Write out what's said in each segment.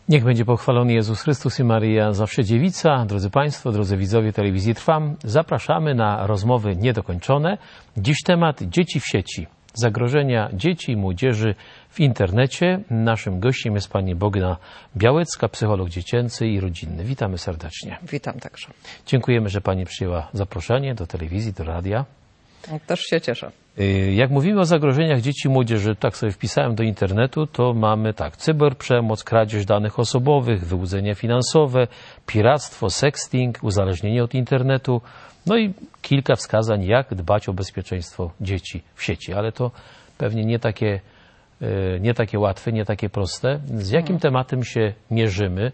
Niech będzie pochwalony Jezus Chrystus i Maryja, zawsze dziewica. Drodzy Państwo, drodzy widzowie telewizji Trwam, zapraszamy na rozmowy niedokończone. Dziś temat dzieci w sieci, zagrożenia dzieci i młodzieży w internecie. Naszym gościem jest pani Bogna Białecka, psycholog dziecięcy i rodzinny. Witamy serdecznie. Witam także. Dziękujemy, że pani przyjęła zaproszenie do telewizji, do radia. Też się cieszę. Jak mówimy o zagrożeniach dzieci i młodzieży, tak sobie wpisałem do internetu, to mamy tak, cyberprzemoc, kradzież danych osobowych, wyłudzenia finansowe, piractwo, sexting, uzależnienie od internetu, no i kilka wskazań, jak dbać o bezpieczeństwo dzieci w sieci, ale to pewnie nie takie łatwe, nie takie proste. Z jakim tematem się mierzymy?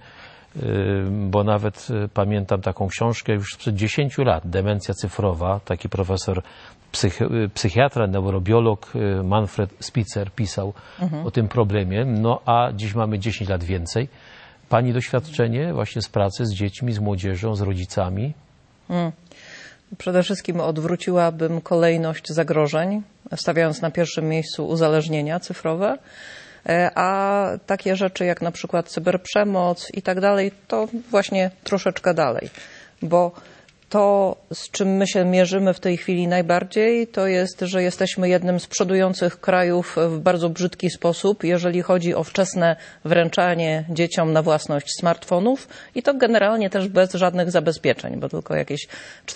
Bo nawet pamiętam taką książkę już sprzed 10 lat, Demencja cyfrowa, taki profesor, psychiatra, neurobiolog Manfred Spitzer pisał o tym problemie, no a dziś mamy 10 lat więcej. Pani doświadczenie właśnie z pracy z dziećmi, z młodzieżą, z rodzicami? Przede wszystkim odwróciłabym kolejność zagrożeń, stawiając na pierwszym miejscu uzależnienia cyfrowe, a takie rzeczy jak na przykład cyberprzemoc i tak dalej, to właśnie troszeczkę dalej, bo to, z czym my się mierzymy w tej chwili najbardziej, to jest, że jesteśmy jednym z przodujących krajów w bardzo brzydki sposób, jeżeli chodzi o wczesne wręczanie dzieciom na własność smartfonów i to generalnie też bez żadnych zabezpieczeń, bo tylko jakieś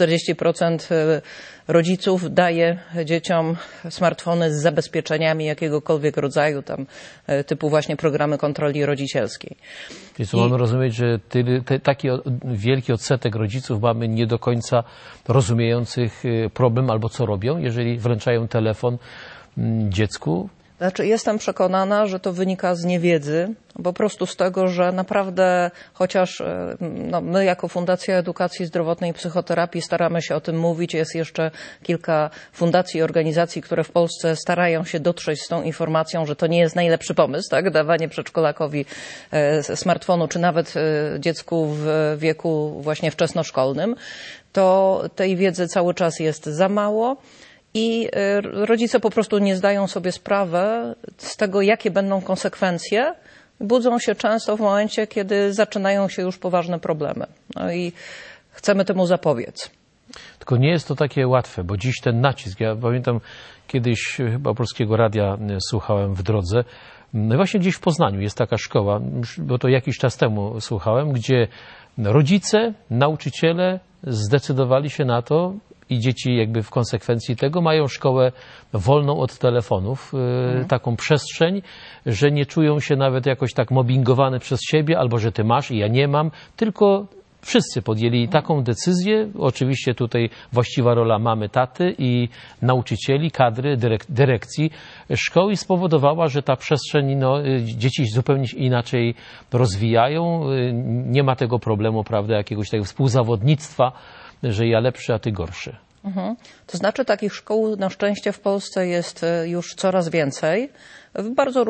40% rodziców daje dzieciom smartfony z zabezpieczeniami jakiegokolwiek rodzaju, tam typu właśnie programy kontroli rodzicielskiej. Więc mamy rozumieć, że taki wielki odsetek rodziców mamy nie do końca rozumiejących problem albo co robią, jeżeli wręczają telefon dziecku? Znaczy, jestem przekonana, że to wynika z niewiedzy, po prostu z tego, że naprawdę chociaż my jako Fundacja Edukacji Zdrowotnej i Psychoterapii staramy się o tym mówić, jest jeszcze kilka fundacji i organizacji, które w Polsce starają się dotrzeć z tą informacją, że to nie jest najlepszy pomysł, tak? Dawanie przedszkolakowi smartfonu, czy nawet dziecku w wieku właśnie wczesnoszkolnym, to tej wiedzy cały czas jest za mało. I rodzice po prostu nie zdają sobie sprawy z tego, jakie będą konsekwencje. Budzą się często w momencie, kiedy zaczynają się już poważne problemy. No i chcemy temu zapobiec. Tylko nie jest to takie łatwe, bo dziś ten nacisk, ja pamiętam kiedyś chyba Polskiego Radia słuchałem w drodze, no właśnie gdzieś w Poznaniu jest taka szkoła, bo to jakiś czas temu słuchałem, gdzie rodzice, nauczyciele zdecydowali się na to, i dzieci jakby w konsekwencji tego mają szkołę wolną od telefonów, taką przestrzeń, że nie czują się nawet jakoś tak mobbingowane przez siebie, albo że ty masz i ja nie mam, tylko wszyscy podjęli taką decyzję. Oczywiście tutaj właściwa rola mamy, taty i nauczycieli, kadry, dyrekcji szkoły spowodowała, że ta przestrzeń, dzieci zupełnie inaczej rozwijają. Nie ma tego problemu, prawda, jakiegoś tego współzawodnictwa, że ja lepszy, a ty gorszy. To znaczy takich szkół na szczęście w Polsce jest już coraz więcej w bardzo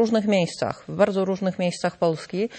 różnych miejscach Polski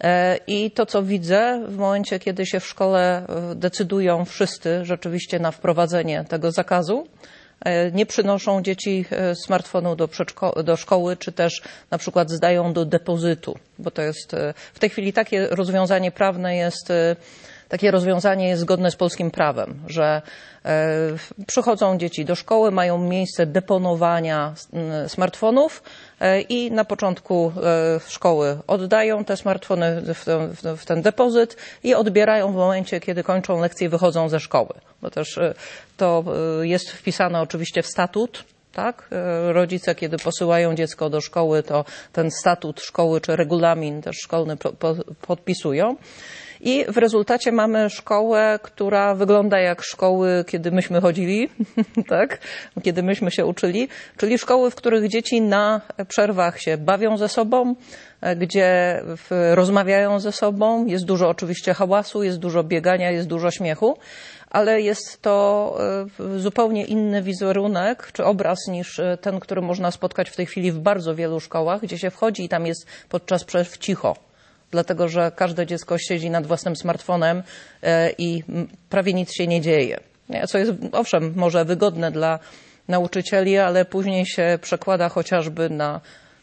i to, co widzę w momencie, kiedy się w szkole decydują wszyscy rzeczywiście na wprowadzenie tego zakazu, nie przynoszą dzieci smartfonu do szkoły, czy też na przykład zdają do depozytu, bo to jest w tej chwili takie rozwiązanie prawne jest. Takie rozwiązanie jest zgodne z polskim prawem, że przychodzą dzieci do szkoły, mają miejsce deponowania smartfonów i na początku szkoły oddają te smartfony w ten depozyt i odbierają w momencie, kiedy kończą lekcje i wychodzą ze szkoły. Bo też to jest wpisane oczywiście w statut. Tak? Rodzice, kiedy posyłają dziecko do szkoły, to ten statut szkoły czy regulamin też szkolny podpisują. I w rezultacie mamy szkołę, która wygląda jak szkoły, kiedy myśmy chodzili, tak? Kiedy myśmy się uczyli, czyli szkoły, w których dzieci na przerwach się bawią ze sobą, gdzie rozmawiają ze sobą, jest dużo oczywiście hałasu, jest dużo biegania, jest dużo śmiechu, ale jest to zupełnie inny wizerunek czy obraz niż ten, który można spotkać w tej chwili w bardzo wielu szkołach, gdzie się wchodzi i tam jest podczas przerw cicho. Dlatego, że każde dziecko siedzi nad własnym smartfonem i prawie nic się nie dzieje. Co jest, owszem, może wygodne dla nauczycieli, ale później się przekłada chociażby na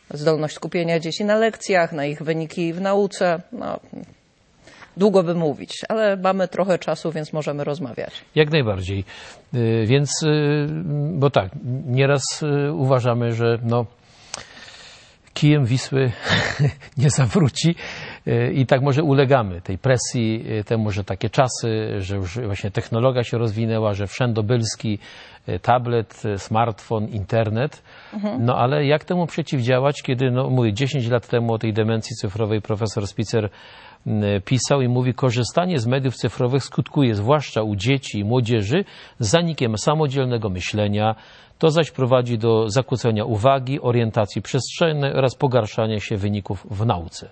zdolność skupienia dzieci na lekcjach, na ich wyniki w nauce. No, długo by mówić, ale mamy trochę czasu, więc możemy rozmawiać. Jak najbardziej. Więc, bo tak, nieraz uważamy, że no, kijem Wisły nie zawróci i tak może ulegamy tej presji, temu, że takie czasy, że już właśnie technologia się rozwinęła, że wszędobylski tablet, smartfon, internet. No ale jak temu przeciwdziałać, kiedy, no mówię, 10 lat temu o tej demencji cyfrowej profesor Spitzer pisał i mówi, korzystanie z mediów cyfrowych skutkuje, zwłaszcza u dzieci i młodzieży, zanikiem samodzielnego myślenia. To zaś prowadzi do zakłócenia uwagi, orientacji przestrzennej oraz pogarszania się wyników w nauce.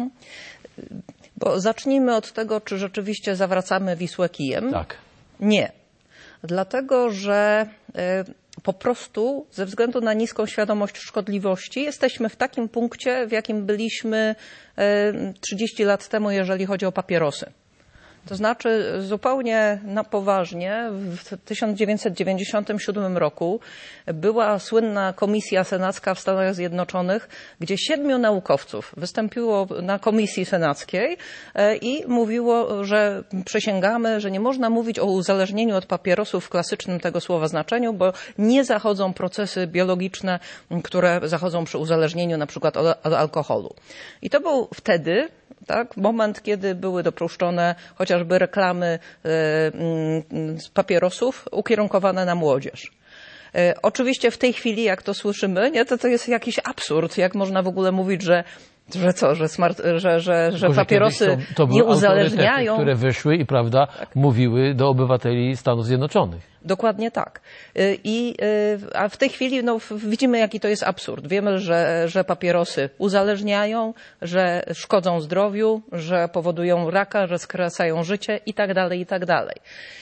Bo zacznijmy od tego, czy rzeczywiście zawracamy Wisłę kijem. Tak. Nie. Dlatego, że po prostu ze względu na niską świadomość szkodliwości jesteśmy w takim punkcie, w jakim byliśmy 30 lat temu, jeżeli chodzi o papierosy. To znaczy zupełnie na poważnie w 1997 roku była słynna komisja senacka w Stanach Zjednoczonych, gdzie 7 naukowców wystąpiło na komisji senackiej i mówiło, że przysięgamy, że nie można mówić o uzależnieniu od papierosów w klasycznym tego słowa znaczeniu, bo nie zachodzą procesy biologiczne, które zachodzą przy uzależnieniu na przykład od alkoholu. I to był wtedy tak, moment, kiedy były dopuszczone chociażby reklamy z papierosów ukierunkowane na młodzież. Oczywiście w tej chwili, jak to słyszymy, nie, to jest jakiś absurd, jak można w ogóle mówić, że papierosy to nie uzależniają. Które wyszły i prawda, tak, mówiły do obywateli Stanów Zjednoczonych. Dokładnie tak. A w tej chwili no, widzimy, jaki to jest absurd. Wiemy, że papierosy uzależniają, że szkodzą zdrowiu, że powodują raka, że skracają życie i tak dalej, i tak dalej.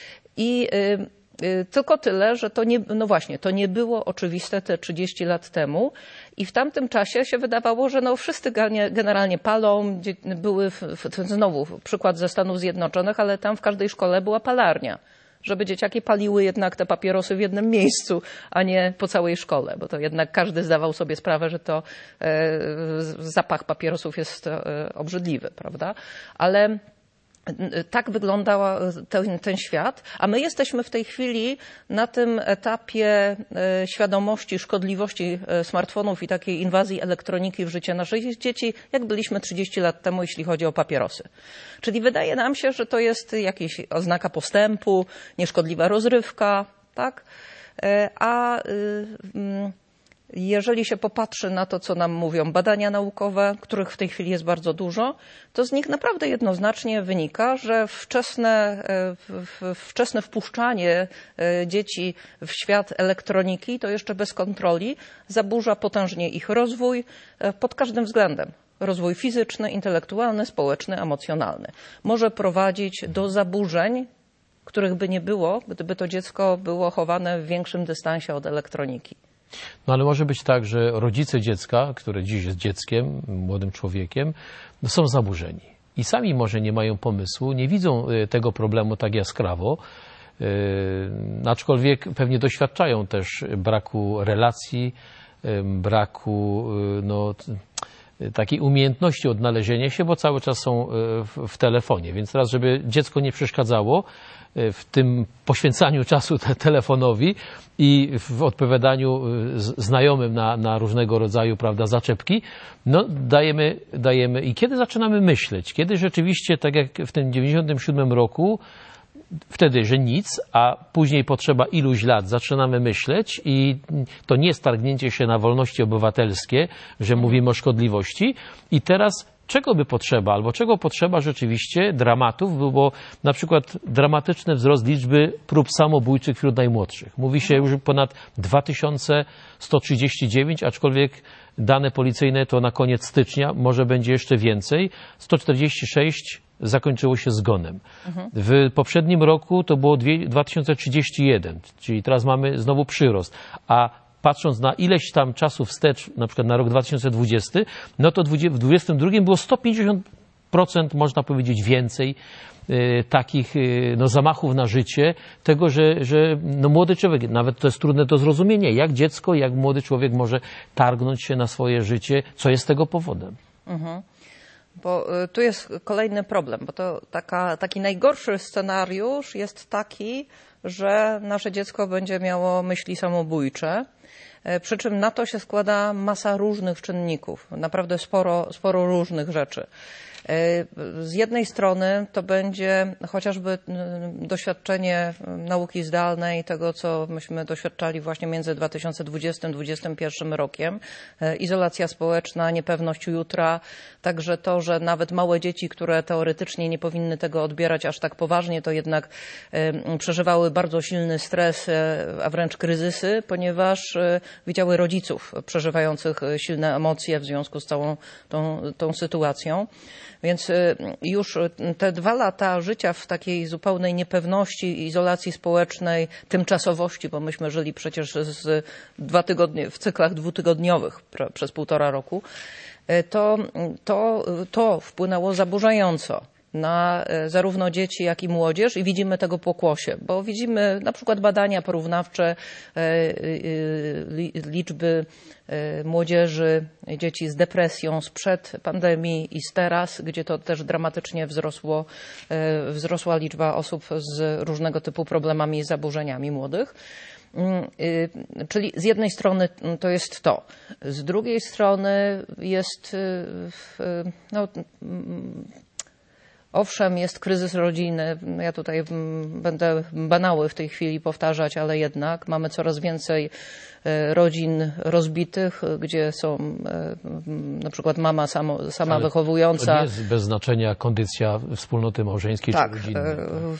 Tylko tyle, że to nie, no właśnie, to nie było oczywiste te 30 lat temu i w tamtym czasie się wydawało, że no wszyscy generalnie palą, znowu przykład ze Stanów Zjednoczonych, ale tam w każdej szkole była palarnia, żeby dzieciaki paliły jednak te papierosy w jednym miejscu, a nie po całej szkole, bo to jednak każdy zdawał sobie sprawę, że to zapach papierosów jest obrzydliwy, prawda? Ale tak wyglądał ten świat, a my jesteśmy w tej chwili na tym etapie świadomości szkodliwości smartfonów i takiej inwazji elektroniki w życie naszych dzieci, jak byliśmy 30 lat temu, jeśli chodzi o papierosy. Czyli wydaje nam się, że to jest jakaś oznaka postępu, nieszkodliwa rozrywka, tak? Jeżeli się popatrzy na to, co nam mówią badania naukowe, których w tej chwili jest bardzo dużo, to z nich naprawdę jednoznacznie wynika, że wczesne wpuszczanie dzieci w świat elektroniki, to jeszcze bez kontroli, zaburza potężnie ich rozwój pod każdym względem. Rozwój fizyczny, intelektualny, społeczny, emocjonalny. Może prowadzić do zaburzeń, których by nie było, gdyby to dziecko było chowane w większym dystansie od elektroniki. No ale może być tak, że rodzice dziecka, które dziś jest dzieckiem, młodym człowiekiem, no są zaburzeni. I sami może nie mają pomysłu, nie widzą tego problemu tak jaskrawo, aczkolwiek pewnie doświadczają też braku relacji, braku no, takiej umiejętności odnalezienia się, bo cały czas są w telefonie. Więc teraz, żeby dziecko nie przeszkadzało w tym poświęcaniu czasu telefonowi i w odpowiadaniu znajomym na różnego rodzaju, prawda, zaczepki, no dajemy. I kiedy zaczynamy myśleć? Kiedy rzeczywiście, tak jak w tym 97 roku, wtedy, że nic, a później potrzeba iluś lat zaczynamy myśleć i to nie jest targnięcie się na wolności obywatelskie, że mówimy o szkodliwości i teraz czego by potrzeba, albo czego potrzeba rzeczywiście dramatów, bo na przykład dramatyczny wzrost liczby prób samobójczych wśród najmłodszych. Mówi się już ponad 2139, aczkolwiek dane policyjne to na koniec stycznia, może będzie jeszcze więcej. 146 zakończyło się zgonem. W poprzednim roku to było 2031, czyli teraz mamy znowu przyrost, a patrząc na ileś tam czasu wstecz, na przykład na rok 2020, no to w 2022 było 150 można powiedzieć, więcej takich zamachów na życie, tego, że młody człowiek, nawet to jest trudne do zrozumienia, jak dziecko, jak młody człowiek może targnąć się na swoje życie, co jest tego powodem. Bo tu jest kolejny problem, bo to taki najgorszy scenariusz jest taki, że nasze dziecko będzie miało myśli samobójcze, przy czym na to się składa masa różnych czynników, naprawdę sporo różnych rzeczy. Z jednej strony to będzie chociażby doświadczenie nauki zdalnej, tego co myśmy doświadczali właśnie między 2020 a 2021 rokiem. Izolacja społeczna, niepewność jutra, także to, że nawet małe dzieci, które teoretycznie nie powinny tego odbierać aż tak poważnie, to jednak przeżywały bardzo silny stres, a wręcz kryzysy, ponieważ widziały rodziców przeżywających silne emocje w związku z całą tą sytuacją. Więc już te 2 lata życia w takiej zupełnej niepewności, izolacji społecznej, tymczasowości, bo myśmy żyli przecież 2 tygodnie w cyklach 2-tygodniowych przez 1,5 roku, to wpłynęło zaburzająco na zarówno dzieci, jak i młodzież i widzimy tego pokłosie, bo widzimy na przykład badania porównawcze liczby młodzieży, dzieci z depresją sprzed pandemii i z teraz, gdzie to też dramatycznie wzrosła liczba osób z różnego typu problemami i zaburzeniami młodych. Czyli z jednej strony to jest to, z drugiej strony jest owszem, jest kryzys rodzinny. Ja tutaj będę banały w tej chwili powtarzać, ale jednak mamy coraz więcej rodzin rozbitych, gdzie są na przykład mama sama wychowująca. To nie jest bez znaczenia kondycja wspólnoty małżeńskiej czy rodzinnej.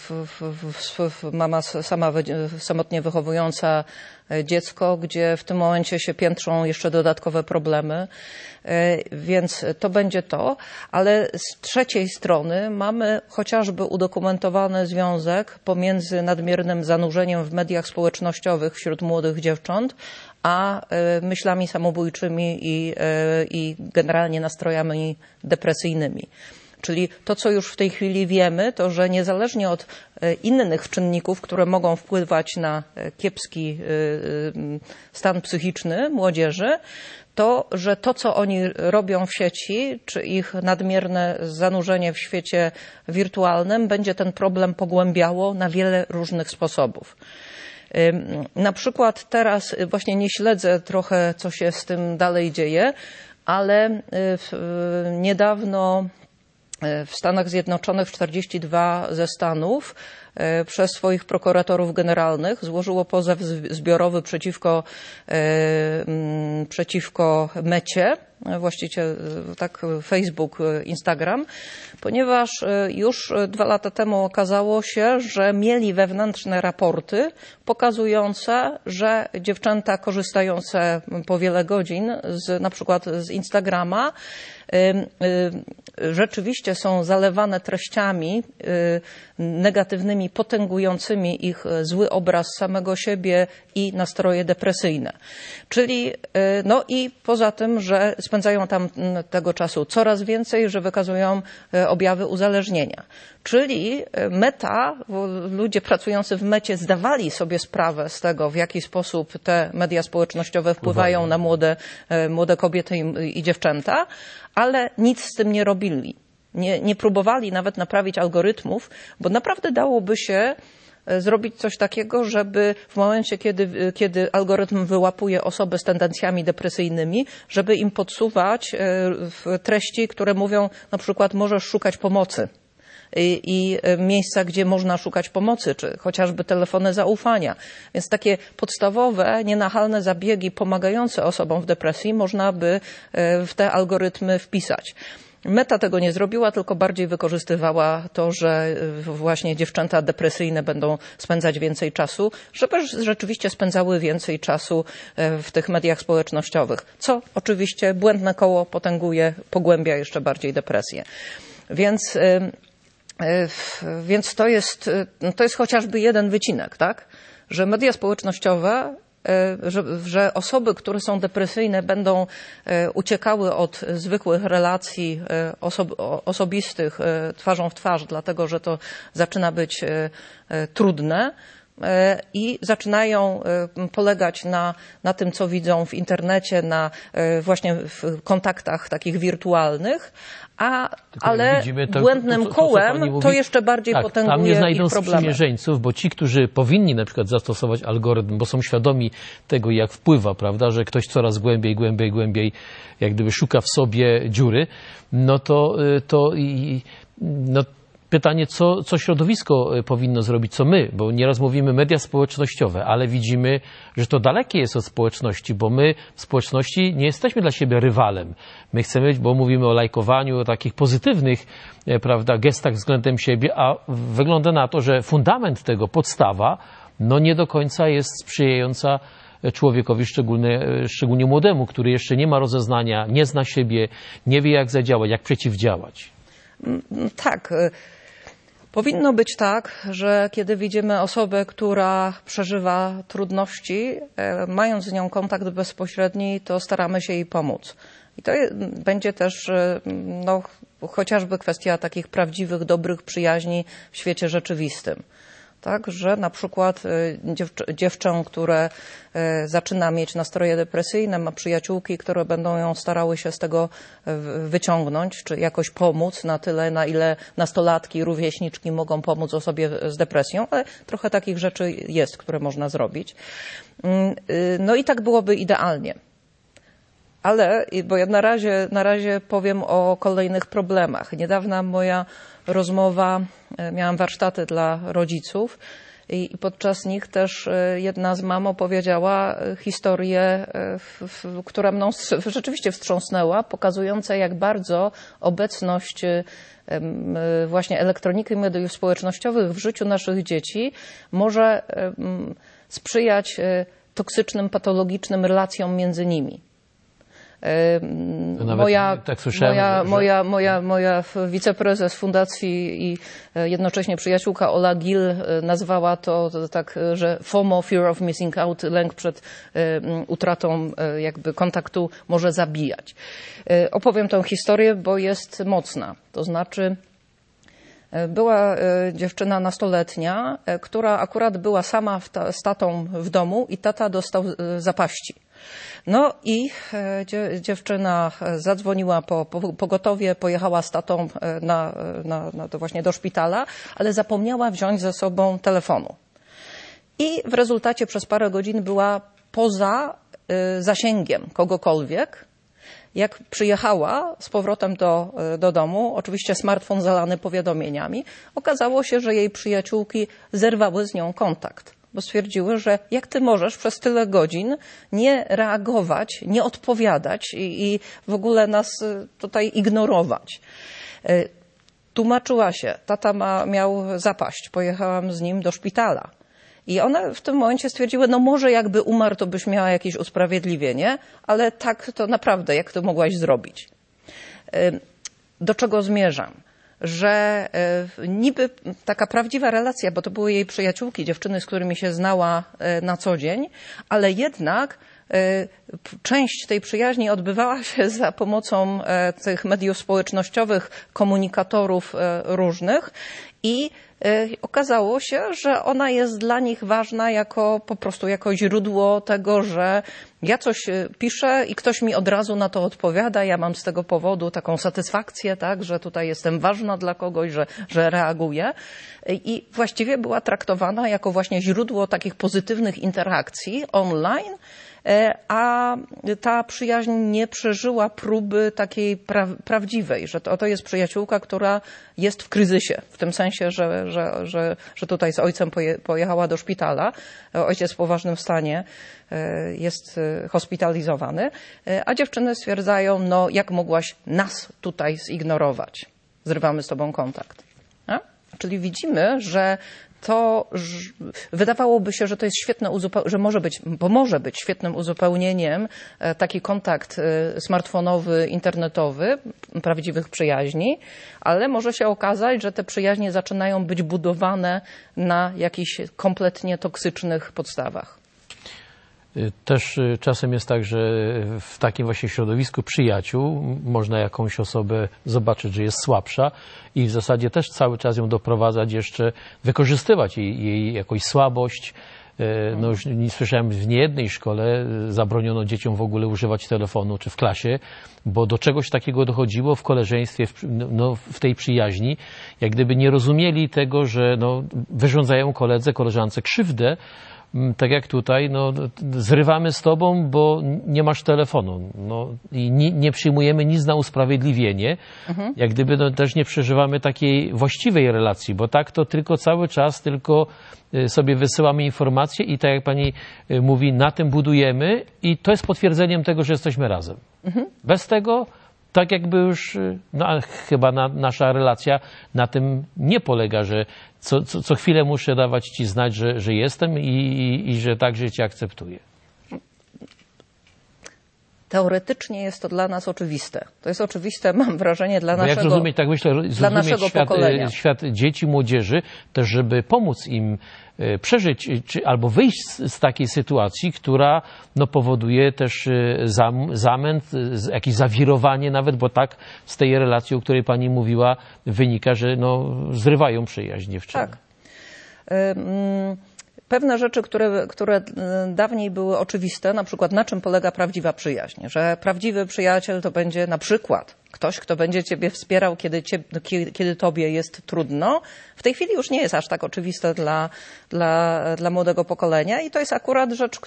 Mama samotnie wychowująca dziecko, gdzie w tym momencie się piętrzą jeszcze dodatkowe problemy, więc to będzie to, ale z trzeciej strony mamy chociażby udokumentowany związek pomiędzy nadmiernym zanurzeniem w mediach społecznościowych wśród młodych dziewcząt, a myślami samobójczymi i generalnie nastrojami depresyjnymi. Czyli to, co już w tej chwili wiemy, to że niezależnie od innych czynników, które mogą wpływać na kiepski stan psychiczny młodzieży, że to, co oni robią w sieci, czy ich nadmierne zanurzenie w świecie wirtualnym, będzie ten problem pogłębiało na wiele różnych sposobów. Na przykład teraz właśnie nie śledzę trochę, co się z tym dalej dzieje, ale niedawno w Stanach Zjednoczonych 42 ze stanów przez swoich prokuratorów generalnych złożyło pozew zbiorowy przeciwko Mecie, właściwie tak Facebook, Instagram, ponieważ już 2 lata temu okazało się, że mieli wewnętrzne raporty pokazujące, że dziewczęta korzystające po wiele godzin na przykład z Instagrama rzeczywiście są zalewane treściami negatywnymi, potęgującymi ich zły obraz samego siebie i nastroje depresyjne. Czyli i poza tym, że spędzają tam tego czasu coraz więcej, że wykazują objawy uzależnienia. Czyli Meta, ludzie pracujący w Mecie zdawali sobie sprawę z tego, w jaki sposób te media społecznościowe wpływają na młode kobiety i dziewczęta, ale nic z tym nie robili. Nie próbowali nawet naprawić algorytmów, bo naprawdę dałoby się zrobić coś takiego, żeby w momencie, kiedy algorytm wyłapuje osobę z tendencjami depresyjnymi, żeby im podsuwać treści, które mówią na przykład możesz szukać pomocy. I miejsca, gdzie można szukać pomocy, czy chociażby telefony zaufania. Więc takie podstawowe, nienachalne zabiegi pomagające osobom w depresji można by w te algorytmy wpisać. Meta tego nie zrobiła, tylko bardziej wykorzystywała to, że właśnie dziewczęta depresyjne będą spędzać więcej czasu, żeby rzeczywiście spędzały więcej czasu w tych mediach społecznościowych, co oczywiście błędne koło pogłębia jeszcze bardziej depresję. Więc to jest chociażby jeden wycinek, tak? Że media społecznościowe że osoby, które są depresyjne, będą uciekały od zwykłych relacji osobistych twarzą w twarz, dlatego że to zaczyna być trudne i zaczynają polegać na tym, co widzą w internecie, na właśnie w kontaktach takich wirtualnych, ale błędnym kołem to jeszcze bardziej potęguje tam nie znajdą ich problemy. sprzymierzeńców, bo ci, którzy powinni na przykład zastosować algorytm, bo są świadomi tego, jak wpływa, prawda, że ktoś coraz głębiej jak gdyby szuka w sobie dziury, no pytanie, co środowisko powinno zrobić, co my, bo nieraz mówimy media społecznościowe, ale widzimy, że to dalekie jest od społeczności, bo my w społeczności nie jesteśmy dla siebie rywalem. My chcemy, bo mówimy o lajkowaniu, o takich pozytywnych, prawda, gestach względem siebie, a wygląda na to, że fundament tego, podstawa, no nie do końca jest sprzyjająca człowiekowi, szczególnie młodemu, który jeszcze nie ma rozeznania, nie zna siebie, nie wie jak zadziałać, jak przeciwdziałać. Tak. Powinno być tak, że kiedy widzimy osobę, która przeżywa trudności, mając z nią kontakt bezpośredni, to staramy się jej pomóc. I to będzie też chociażby kwestia takich prawdziwych, dobrych przyjaźni w świecie rzeczywistym. Tak, że na przykład dziewczę, które zaczyna mieć nastroje depresyjne, ma przyjaciółki, które będą ją starały się z tego wyciągnąć, czy jakoś pomóc na tyle, na ile nastolatki, rówieśniczki mogą pomóc osobie z depresją, ale trochę takich rzeczy jest, które można zrobić. No i tak byłoby idealnie. Ale, bo ja na razie powiem o kolejnych problemach. Niedawna moja rozmowa, miałam warsztaty dla rodziców i podczas nich też jedna z mam opowiedziała historię, która mną rzeczywiście wstrząsnęła, pokazująca, jak bardzo obecność właśnie elektroniki i mediów społecznościowych w życiu naszych dzieci może sprzyjać toksycznym, patologicznym relacjom między nimi. Moja wiceprezes fundacji i jednocześnie przyjaciółka Ola Gil nazwała to tak, że FOMO, Fear of Missing Out, lęk przed utratą jakby kontaktu może zabijać. Opowiem tę historię, bo jest mocna. To znaczy była dziewczyna nastoletnia, która akurat była sama z tatą w domu i tata dostał zapaści. No i dziewczyna zadzwoniła po pogotowie, pojechała z tatą to właśnie do szpitala, ale zapomniała wziąć ze sobą telefonu. I w rezultacie przez parę godzin była poza zasięgiem kogokolwiek. Jak przyjechała z powrotem do domu, oczywiście smartfon zalany powiadomieniami, okazało się, że jej przyjaciółki zerwały z nią kontakt. Bo stwierdziły, że jak ty możesz przez tyle godzin nie reagować, nie odpowiadać i w ogóle nas tutaj ignorować. Tłumaczyła się, tata miał zapaść, pojechałam z nim do szpitala. I one w tym momencie stwierdziły, no może jakby umarł, to byś miała jakieś usprawiedliwienie, ale tak to naprawdę, jak to mogłaś zrobić? Do czego zmierzam? Że niby taka prawdziwa relacja, bo to były jej przyjaciółki, dziewczyny, z którymi się znała na co dzień, ale jednak część tej przyjaźni odbywała się za pomocą tych mediów społecznościowych, komunikatorów różnych i okazało się, że ona jest dla nich ważna po prostu jako źródło tego, że ja coś piszę i ktoś mi od razu na to odpowiada, ja mam z tego powodu taką satysfakcję, tak, że tutaj jestem ważna dla kogoś, że reaguję. I właściwie była traktowana jako właśnie źródło takich pozytywnych interakcji online, a ta przyjaźń nie przeżyła próby takiej prawdziwej, że to jest przyjaciółka, która jest w kryzysie, w tym sensie, że tutaj z ojcem pojechała do szpitala, ojciec w poważnym stanie jest hospitalizowany, a dziewczyny stwierdzają, no jak mogłaś nas tutaj zignorować, zrywamy z tobą kontakt. A? Czyli widzimy, że to wydawałoby się, że to jest świetne że może być świetnym uzupełnieniem taki kontakt smartfonowy, internetowy, prawdziwych przyjaźni, ale może się okazać, że te przyjaźnie zaczynają być budowane na jakichś kompletnie toksycznych podstawach. Też czasem jest tak, że w takim właśnie środowisku przyjaciół można jakąś osobę zobaczyć, że jest słabsza i w zasadzie też cały czas ją doprowadzać jeszcze, wykorzystywać jej jakąś słabość. No już nie słyszałem, w niejednej szkole zabroniono dzieciom w ogóle używać telefonu, czy w klasie, bo do czegoś takiego dochodziło w koleżeństwie, w tej przyjaźni, jak gdyby nie rozumieli tego, że wyrządzają koleżance krzywdę, tak jak tutaj, zrywamy z tobą, bo nie masz telefonu. I nie przyjmujemy nic na usprawiedliwienie. Jak gdyby też nie przeżywamy takiej właściwej relacji, bo tak to tylko cały czas sobie wysyłamy informacje i tak jak pani mówi, na tym budujemy i to jest potwierdzeniem tego, że jesteśmy razem. Bez tego tak jakby już, chyba nasza relacja na tym nie polega, że co chwilę muszę dawać ci znać, że jestem i że także cię akceptuję. Teoretycznie jest to dla nas oczywiste. To jest oczywiste, mam wrażenie, dla naszego pokolenia. Jak rozumieć, tak myślę, zrozumieć świat dzieci, młodzieży, też żeby pomóc im przeżyć albo wyjść z takiej sytuacji, która powoduje też zamęt, jakieś zawirowanie nawet, bo tak z tej relacji, o której pani mówiła, wynika, że zrywają przyjaźń dziewczyny. Tak. Pewne rzeczy, które dawniej były oczywiste, na przykład na czym polega prawdziwa przyjaźń, że prawdziwy przyjaciel to będzie na przykład ktoś, kto będzie ciebie wspierał, kiedy tobie jest trudno. W tej chwili już nie jest aż tak oczywiste dla młodego pokolenia i to jest akurat rzecz,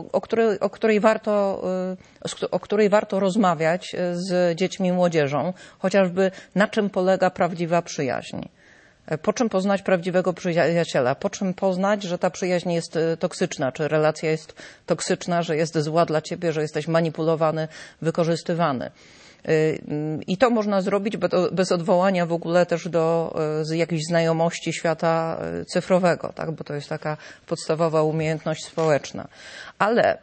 o której warto rozmawiać z dziećmi i młodzieżą, chociażby na czym polega prawdziwa przyjaźń. Po czym poznać prawdziwego przyjaciela? Po czym poznać, że ta przyjaźń jest toksyczna, czy relacja jest toksyczna, że jest zła dla ciebie, że jesteś manipulowany, wykorzystywany? I to można zrobić bez odwołania w ogóle też z jakiejś znajomości świata cyfrowego, tak? Bo to jest taka podstawowa umiejętność społeczna. Ale,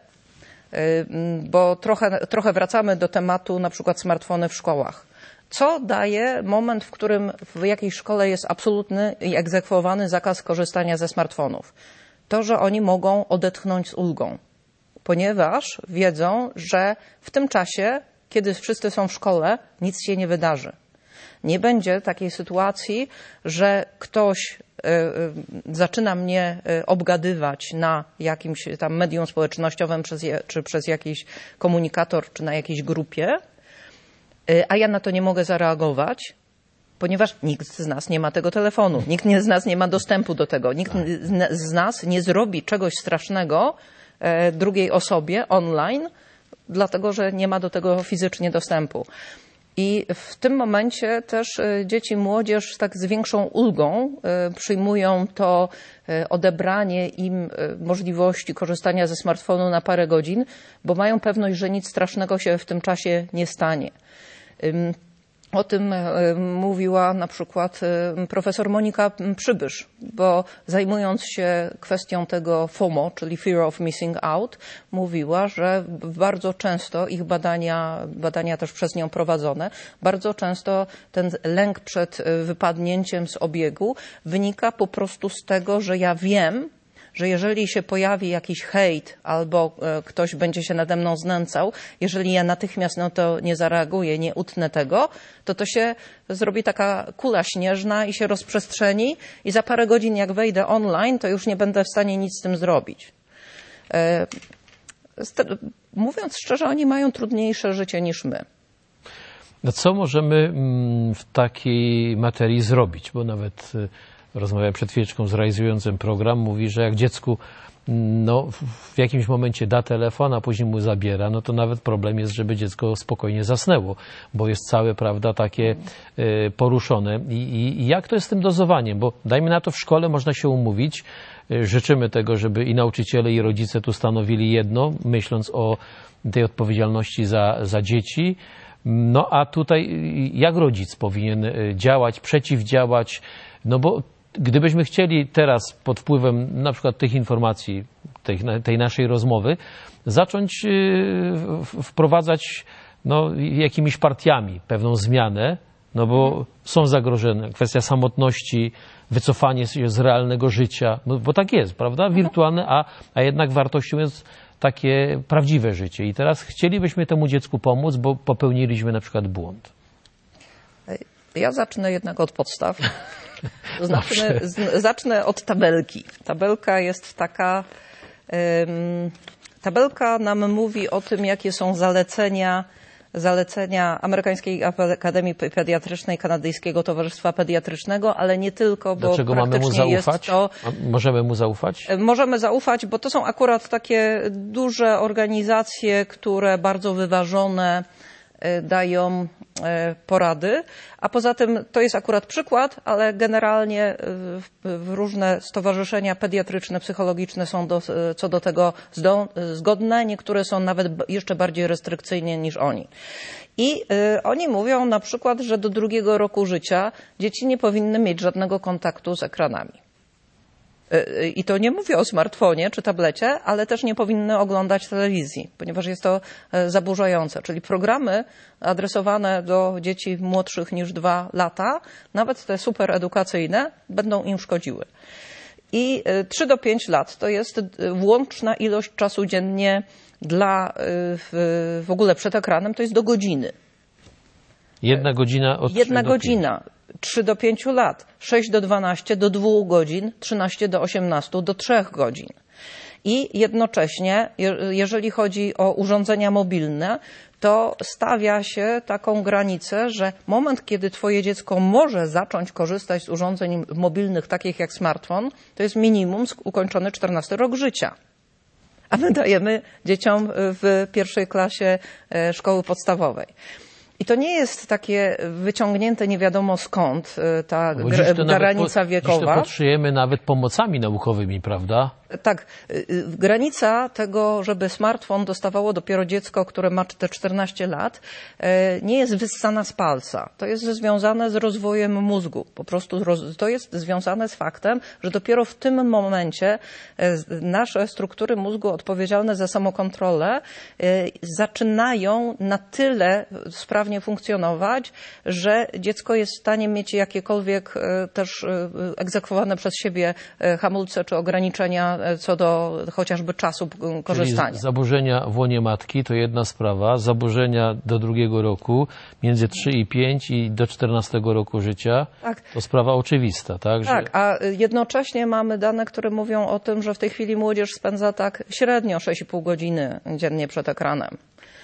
bo trochę wracamy do tematu na przykład smartfony w szkołach. Co daje moment, w którym w jakiejś szkole jest absolutny i egzekwowany zakaz korzystania ze smartfonów? To, że oni mogą odetchnąć z ulgą, ponieważ wiedzą, że w tym czasie, kiedy wszyscy są w szkole, nic się nie wydarzy. Nie będzie takiej sytuacji, że ktoś zaczyna mnie obgadywać na jakimś tam medium społecznościowym czy przez jakiś komunikator, czy na jakiejś grupie, a ja na to nie mogę zareagować, ponieważ nikt z nas nie ma tego telefonu, nikt z nas nie ma dostępu do tego, nikt z nas nie zrobi czegoś strasznego drugiej osobie online, dlatego że nie ma do tego fizycznie dostępu. I w tym momencie też dzieci, młodzież tak z większą ulgą przyjmują to odebranie im możliwości korzystania ze smartfonu na parę godzin, bo mają pewność, że nic strasznego się w tym czasie nie stanie. O tym mówiła na przykład profesor Monika Przybysz, bo zajmując się kwestią tego FOMO, czyli Fear of Missing Out, mówiła, że bardzo często ich badania też przez nią prowadzone, bardzo często ten lęk przed wypadnięciem z obiegu wynika po prostu z tego, że ja wiem, że jeżeli się pojawi jakiś hejt albo ktoś będzie się nade mną znęcał, jeżeli ja natychmiast na to nie zareaguję, nie utnę tego, to się zrobi taka kula śnieżna i się rozprzestrzeni i za parę godzin jak wejdę online, to już nie będę w stanie nic z tym zrobić. Mówiąc szczerze, oni mają trudniejsze życie niż my. No co możemy w takiej materii zrobić? Bo nawet rozmawiałem przed chwileczką z realizującym program, mówi, że jak dziecku w jakimś momencie da telefon, a później mu zabiera, to nawet problem jest, żeby dziecko spokojnie zasnęło, bo jest całe, prawda, takie poruszone. I jak to jest z tym dozowaniem? Bo dajmy na to, w szkole można się umówić. Życzymy tego, żeby i nauczyciele, i rodzice tu stanowili jedno, myśląc o tej odpowiedzialności za dzieci. A tutaj jak rodzic powinien działać, przeciwdziałać? Bo gdybyśmy chcieli teraz pod wpływem na przykład tych informacji, tej naszej rozmowy, zacząć wprowadzać jakimiś partiami pewną zmianę, bo są zagrożone kwestia samotności, wycofanie się z realnego życia, bo tak jest, prawda? Wirtualne, a jednak wartością jest takie prawdziwe życie. I teraz chcielibyśmy temu dziecku pomóc, bo popełniliśmy na przykład błąd. Ja zacznę jednak od podstaw. Zacznę od tabelki. Tabelka jest taka... Tabelka nam mówi o tym, jakie są zalecenia Amerykańskiej Akademii Pediatrycznej, Kanadyjskiego Towarzystwa Pediatrycznego, ale nie tylko, bo dlaczego mamy mu zaufać? Możemy mu zaufać? Możemy zaufać, bo to są akurat takie duże organizacje, które bardzo wyważone dają porady, a poza tym to jest akurat przykład, ale generalnie różne stowarzyszenia pediatryczne, psychologiczne są co do tego zgodne, niektóre są nawet jeszcze bardziej restrykcyjne niż oni. I oni mówią na przykład, że do 2 roku życia dzieci nie powinny mieć żadnego kontaktu z ekranami. I to nie mówię o smartfonie czy tablecie, ale też nie powinny oglądać telewizji, ponieważ jest to zaburzające. Czyli programy adresowane do dzieci młodszych niż 2 lata, nawet te super edukacyjne, będą im szkodziły. I 3 do 5 lat to jest łączna ilość czasu dziennie w ogóle przed ekranem, to jest do godziny. 1 godzina od 3 do 5. 3 do 5 lat, 6 do 12, do 2 godzin, 13 do 18, do 3 godzin. I jednocześnie, jeżeli chodzi o urządzenia mobilne, to stawia się taką granicę, że moment, kiedy twoje dziecko może zacząć korzystać z urządzeń mobilnych, takich jak smartfon, to jest minimum ukończony 14 rok życia. A my dajemy dzieciom w 1. klasie szkoły podstawowej. I to nie jest takie wyciągnięte nie wiadomo skąd ta granica wiekowa. Dziś to podszyjemy nawet pomocami naukowymi, prawda? Tak. Granica tego, żeby smartfon dostawało dopiero dziecko, które ma te 14 lat, nie jest wyssana z palca. To jest związane z rozwojem mózgu. Po prostu to jest związane z faktem, że dopiero w tym momencie nasze struktury mózgu odpowiedzialne za samokontrolę zaczynają na tyle sprawnie funkcjonować, że dziecko jest w stanie mieć jakiekolwiek też egzekwowane przez siebie hamulce czy ograniczenia co do chociażby czasu korzystania. Czyli zaburzenia w łonie matki to jedna sprawa, zaburzenia do 2 roku, między 3 i 5 i do 14 roku życia, tak. To sprawa oczywista, tak? Tak, a jednocześnie mamy dane, które mówią o tym, że w tej chwili młodzież spędza tak średnio 6,5 godziny dziennie przed ekranem.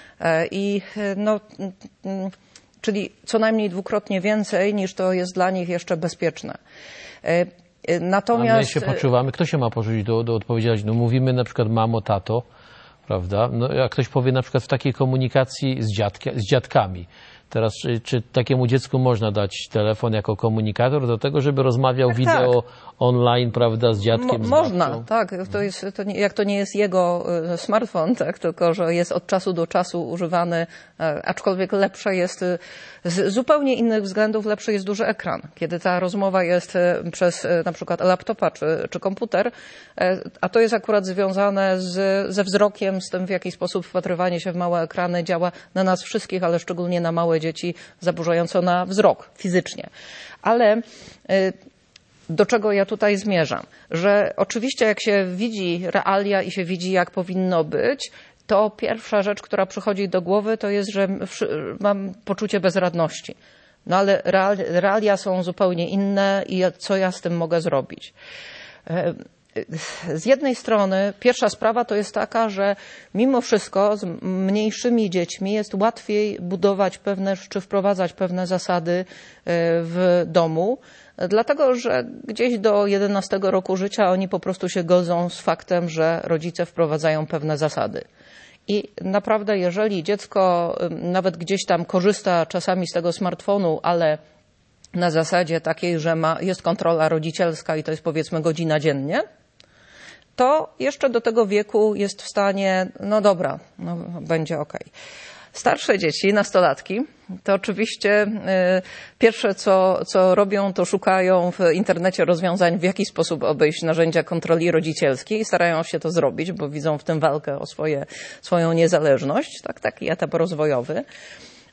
Czyli co najmniej 2-krotnie więcej, niż to jest dla nich jeszcze bezpieczne. Natomiast... My się poczuwamy, kto się ma poczuć do odpowiedzialności? No mówimy na przykład mamo, tato, prawda? No, jak ktoś powie na przykład w takiej komunikacji z dziadkami. Teraz czy takiemu dziecku można dać telefon jako komunikator do tego, żeby rozmawiał wideo online, prawda, z dziadkiem, z można, babcią? tak. Jak to nie jest jego smartfon, tak, tylko że jest od czasu do czasu używany, aczkolwiek lepsze jest, z zupełnie innych względów lepszy jest duży ekran. Kiedy ta rozmowa jest przez na przykład laptopa czy komputer, a to jest akurat związane ze wzrokiem, z tym, w jaki sposób wpatrywanie się w małe ekrany działa na nas wszystkich, ale szczególnie na małe dzieci, zaburzająco na wzrok fizycznie. Ale do czego ja tutaj zmierzam? Że oczywiście jak się widzi realia i się widzi, jak powinno być, to pierwsza rzecz, która przychodzi do głowy, to jest, że mam poczucie bezradności. No ale realia są zupełnie inne i co ja z tym mogę zrobić? Z jednej strony pierwsza sprawa to jest taka, że mimo wszystko z mniejszymi dziećmi jest łatwiej budować pewne, czy wprowadzać pewne zasady w domu, dlatego że gdzieś do 11 roku życia oni po prostu się godzą z faktem, że rodzice wprowadzają pewne zasady. I naprawdę jeżeli dziecko nawet gdzieś tam korzysta czasami z tego smartfonu, ale na zasadzie takiej, że jest kontrola rodzicielska i to jest powiedzmy godzina dziennie, to jeszcze do tego wieku jest w stanie, no dobra, no będzie okej. Starsze dzieci, nastolatki, to oczywiście pierwsze co robią, to szukają w internecie rozwiązań, w jaki sposób obejść narzędzia kontroli rodzicielskiej i starają się to zrobić, bo widzą w tym walkę o swoją niezależność, taki etap rozwojowy.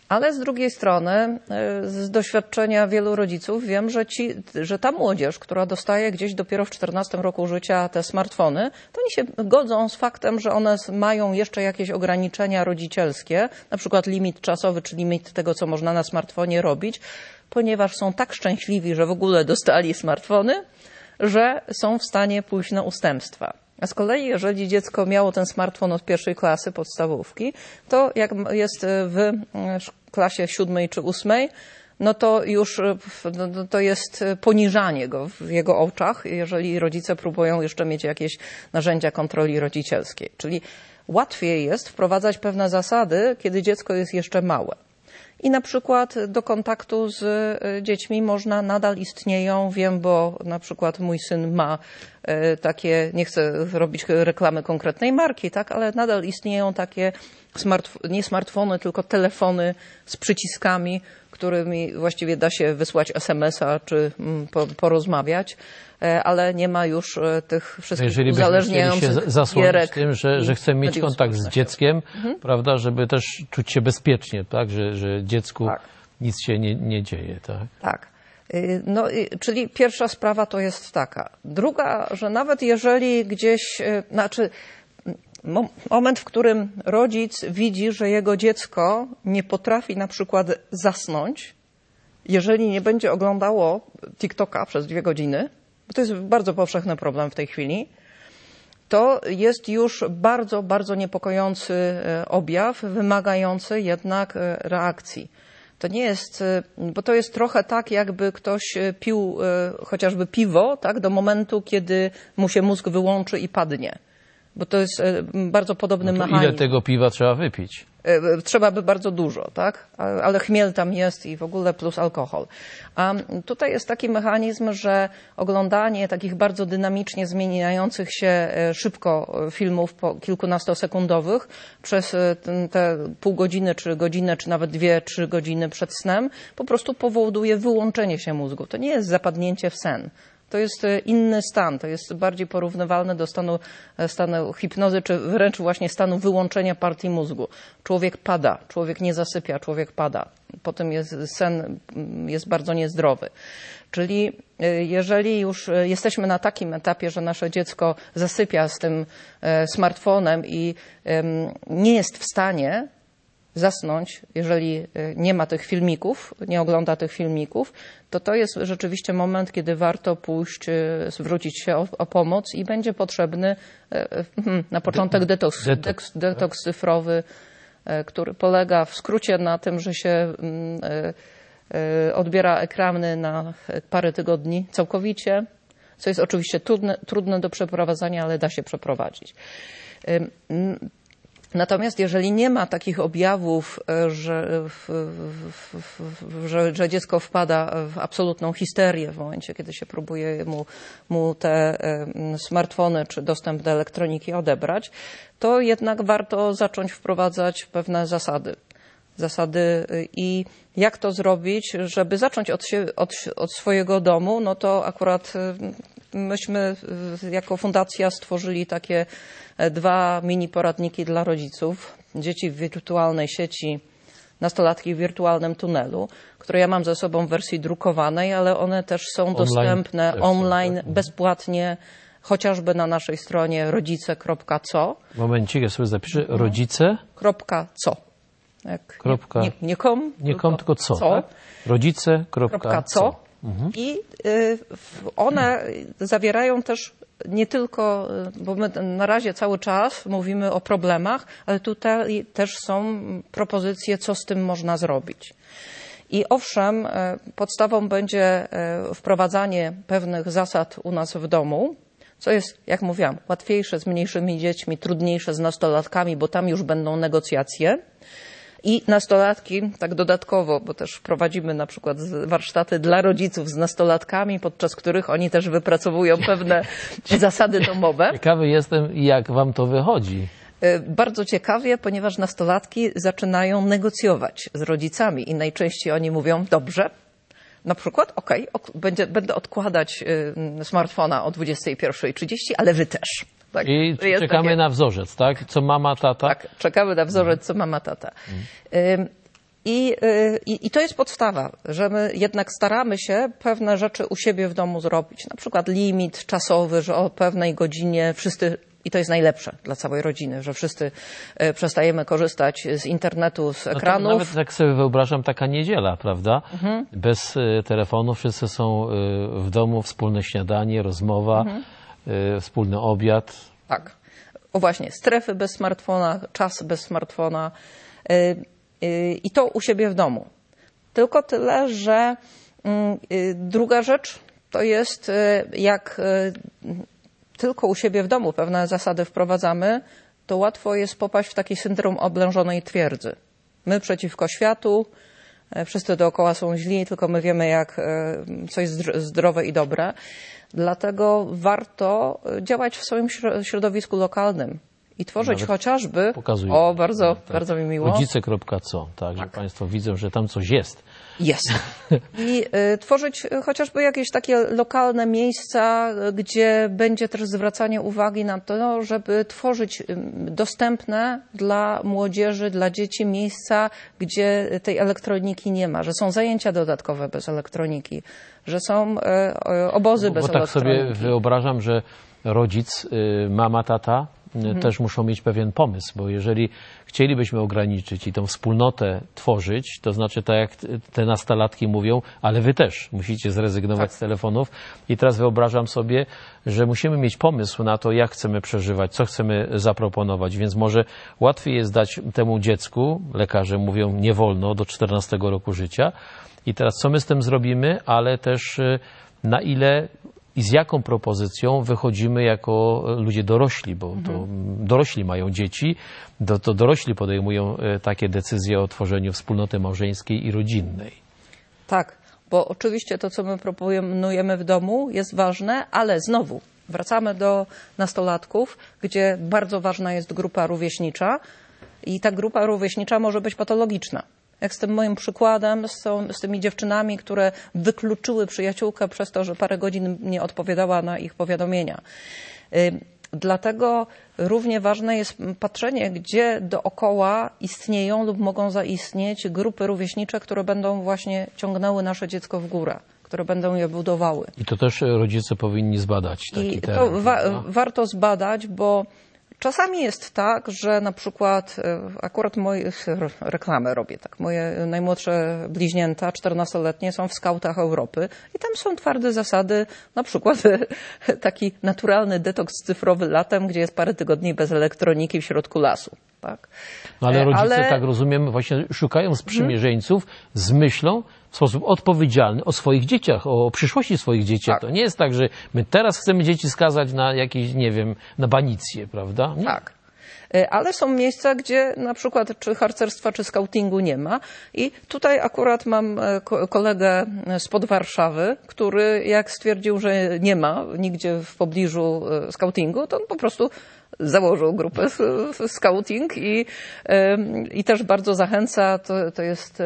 Ale z drugiej strony, z doświadczenia wielu rodziców wiem, że ta młodzież, która dostaje gdzieś dopiero w 14 roku życia te smartfony, to oni się godzą z faktem, że one mają jeszcze jakieś ograniczenia rodzicielskie, na przykład limit czasowy, czy limit tego, co można na smartfonie robić, ponieważ są tak szczęśliwi, że w ogóle dostali smartfony, że są w stanie pójść na ustępstwa. A z kolei, jeżeli dziecko miało ten smartfon od 1. klasy podstawówki, to jak jest w klasie 7. czy 8., no to już to jest poniżanie go w jego oczach, jeżeli rodzice próbują jeszcze mieć jakieś narzędzia kontroli rodzicielskiej. Czyli łatwiej jest wprowadzać pewne zasady, kiedy dziecko jest jeszcze małe. I na przykład do kontaktu z dziećmi nadal istnieją, wiem, bo na przykład mój syn ma takie, nie chcę robić reklamy konkretnej marki, tak, ale nadal istnieją takie nie smartfony, tylko telefony z przyciskami, którymi właściwie da się wysłać SMS-a czy porozmawiać, ale nie ma już tych wszystkich uzależniających się zasłonić tym, że chcemy mieć kontakt z dzieckiem, prawda, żeby też czuć się bezpiecznie, tak, że dziecku nic się nie dzieje. Tak. Tak. No, czyli pierwsza sprawa to jest taka. Druga, że nawet jeżeli gdzieś, moment, w którym rodzic widzi, że jego dziecko nie potrafi na przykład zasnąć, jeżeli nie będzie oglądało TikToka przez 2 godziny, bo to jest bardzo powszechny problem w tej chwili, to jest już bardzo, bardzo niepokojący objaw, wymagający jednak reakcji. To nie jest, bo to jest trochę tak, jakby ktoś pił chociażby piwo, tak, do momentu, kiedy mu się mózg wyłączy i padnie. Bo to jest bardzo podobny mechanizm. Ile tego piwa trzeba wypić? Trzeba by bardzo dużo, tak? Ale chmiel tam jest i w ogóle plus alkohol. A tutaj jest taki mechanizm, że oglądanie takich bardzo dynamicznie zmieniających się szybko filmów kilkunastosekundowych przez te pół godziny, czy godzinę, czy nawet 2-3 godziny przed snem po prostu powoduje wyłączenie się mózgu. To nie jest zapadnięcie w sen. To jest inny stan, to jest bardziej porównywalny do stanu hipnozy, czy wręcz właśnie stanu wyłączenia partii mózgu. Człowiek pada, człowiek nie zasypia, człowiek pada. Potem sen jest bardzo niezdrowy. Czyli jeżeli już jesteśmy na takim etapie, że nasze dziecko zasypia z tym smartfonem i nie jest w stanie zasnąć, jeżeli nie ma tych filmików, nie ogląda tych filmików, to jest rzeczywiście moment, kiedy warto pójść, zwrócić się o pomoc i będzie potrzebny na początek detoks cyfrowy, który polega w skrócie na tym, że się odbiera ekrany na parę tygodni całkowicie, co jest oczywiście trudne do przeprowadzenia, ale da się przeprowadzić. Natomiast jeżeli nie ma takich objawów, że dziecko wpada w absolutną histerię w momencie, kiedy się próbuje mu te smartfony czy dostęp do elektroniki odebrać, to jednak warto zacząć wprowadzać pewne zasady i jak to zrobić, żeby zacząć od swojego domu, no to akurat myśmy jako fundacja stworzyli takie 2 mini poradniki dla rodziców, dzieci w wirtualnej sieci, nastolatki w wirtualnym tunelu, które ja mam ze sobą w wersji drukowanej, ale one też są dostępne online bezpłatnie, chociażby na naszej stronie rodzice.co. Momencik, ja sobie zapiszę. Rodzice.co. Nie kom, tylko co. Tak? Rodzice.co. I one zawierają też nie tylko, bo my na razie cały czas mówimy o problemach, ale tutaj też są propozycje, co z tym można zrobić. I owszem, podstawą będzie wprowadzanie pewnych zasad u nas w domu, co jest, jak mówiłam, łatwiejsze z mniejszymi dziećmi, trudniejsze z nastolatkami, bo tam już będą negocjacje. I nastolatki, tak dodatkowo, bo też prowadzimy na przykład warsztaty dla rodziców z nastolatkami, podczas których oni też wypracowują pewne zasady domowe. Ciekawy jestem, jak wam to wychodzi. Bardzo ciekawie, ponieważ nastolatki zaczynają negocjować z rodzicami i najczęściej oni mówią, dobrze, na przykład, będę odkładać smartfona o 21:30, ale wy też. Tak, i czekamy na wzorzec, tak? Co mama, tata? Tak, czekamy na wzorzec, co mama, tata. I to jest podstawa, że my jednak staramy się pewne rzeczy u siebie w domu zrobić. Na przykład limit czasowy, że o pewnej godzinie wszyscy, i to jest najlepsze dla całej rodziny, że wszyscy przestajemy korzystać z internetu, z ekranów. No nawet jak sobie wyobrażam, taka niedziela, prawda? Bez telefonu, wszyscy są w domu, wspólne śniadanie, rozmowa, wspólny obiad. Tak. O właśnie, strefy bez smartfona, czas bez smartfona. I to u siebie w domu. Tylko tyle, że druga rzecz to jest, jak tylko u siebie w domu pewne zasady wprowadzamy, to łatwo jest popaść w taki syndrom oblężonej twierdzy. My przeciwko światu, wszyscy dookoła są źli, tylko my wiemy, co jest zdrowe i dobre. Dlatego warto działać w swoim środowisku lokalnym. I tworzyć nawet chociażby... Pokazuję. O, bardzo mi miło. Rodzice.co, tak, że Państwo widzą, że tam coś jest. Jest. I tworzyć chociażby jakieś takie lokalne miejsca, gdzie będzie też zwracanie uwagi na to, żeby tworzyć dostępne dla młodzieży, dla dzieci miejsca, gdzie tej elektroniki nie ma, że są zajęcia dodatkowe bez elektroniki, że są obozy bez elektroniki. Bo tak sobie wyobrażam, że rodzic, mama, tata też muszą mieć pewien pomysł, bo jeżeli chcielibyśmy ograniczyć i tą wspólnotę tworzyć, to znaczy tak jak te nastolatki mówią, ale wy też musicie zrezygnować z telefonów. I teraz wyobrażam sobie, że musimy mieć pomysł na to, jak chcemy przeżywać, co chcemy zaproponować, więc może łatwiej jest dać temu dziecku, lekarze mówią nie wolno do 14 roku życia. I teraz co my z tym zrobimy, ale też na ile i z jaką propozycją wychodzimy jako ludzie dorośli, bo to dorośli mają dzieci, to dorośli podejmują takie decyzje o tworzeniu wspólnoty małżeńskiej i rodzinnej. Tak, bo oczywiście to, co my proponujemy w domu, jest ważne, ale znowu wracamy do nastolatków, gdzie bardzo ważna jest grupa rówieśnicza i ta grupa rówieśnicza może być patologiczna. Jak z tym moim przykładem, z tymi dziewczynami, które wykluczyły przyjaciółkę przez to, że parę godzin nie odpowiadała na ich powiadomienia. Dlatego równie ważne jest patrzenie, gdzie dookoła istnieją lub mogą zaistnieć grupy rówieśnicze, które będą właśnie ciągnęły nasze dziecko w górę, które będą je budowały. I to też rodzice powinni zbadać taki teren. To warto zbadać, bo czasami jest tak, że na przykład, akurat moje reklamę robię, tak, moje najmłodsze bliźnięta, 14-letnie, są w skautach Europy i tam są twarde zasady, na przykład taki naturalny detoks cyfrowy latem, gdzie jest parę tygodni bez elektroniki w środku lasu. Tak? No ale rodzice, tak rozumiem, właśnie szukają sprzymierzeńców z myślą w sposób odpowiedzialny o swoich dzieciach, o przyszłości swoich dzieci. Tak. To nie jest tak, że my teraz chcemy dzieci skazać na jakieś, nie wiem, na banicję, prawda? Nie. Tak. Ale są miejsca, gdzie na przykład czy harcerstwa, czy skautingu nie ma. I tutaj akurat mam kolegę spod Warszawy, który jak stwierdził, że nie ma nigdzie w pobliżu skautingu, to on po prostu założył grupę skauting i też bardzo zachęca. To jest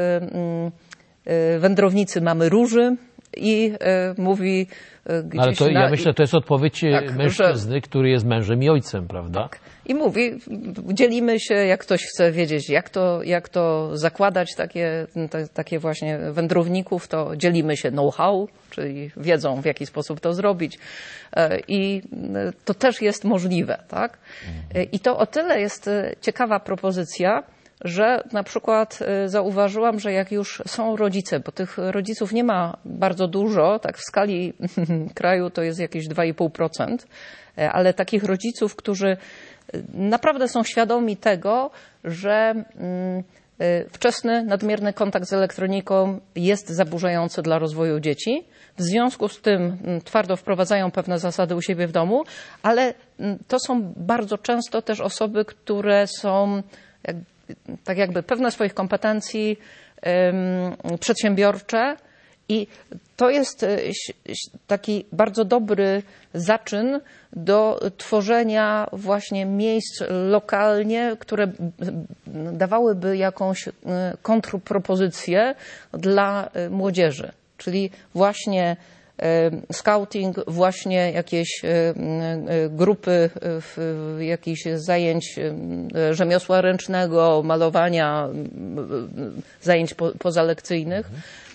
Wędrownicy Mamy Róży i mówi gdzieś... Ale to ja myślę, to jest odpowiedź mężczyzny, który jest mężem i ojcem, prawda? Tak. I mówi, dzielimy się, jak ktoś chce wiedzieć, jak to zakładać, takie właśnie wędrowników, to dzielimy się know-how, czyli wiedzą, w jaki sposób to zrobić. I to też jest możliwe, tak? I to o tyle jest ciekawa propozycja, że na przykład zauważyłam, że jak już są rodzice, bo tych rodziców nie ma bardzo dużo, tak w skali kraju to jest jakieś 2,5%, ale takich rodziców, którzy naprawdę są świadomi tego, że wczesny, nadmierny kontakt z elektroniką jest zaburzający dla rozwoju dzieci. W związku z tym twardo wprowadzają pewne zasady u siebie w domu, ale to są bardzo często też osoby, które są tak jakby pewne swoich kompetencji przedsiębiorcze i to jest taki bardzo dobry zaczyn do tworzenia właśnie miejsc lokalnie, które dawałyby jakąś kontrpropozycję dla młodzieży. Czyli właśnie scouting, właśnie jakieś grupy jakichś zajęć rzemiosła ręcznego, malowania, zajęć pozalekcyjnych.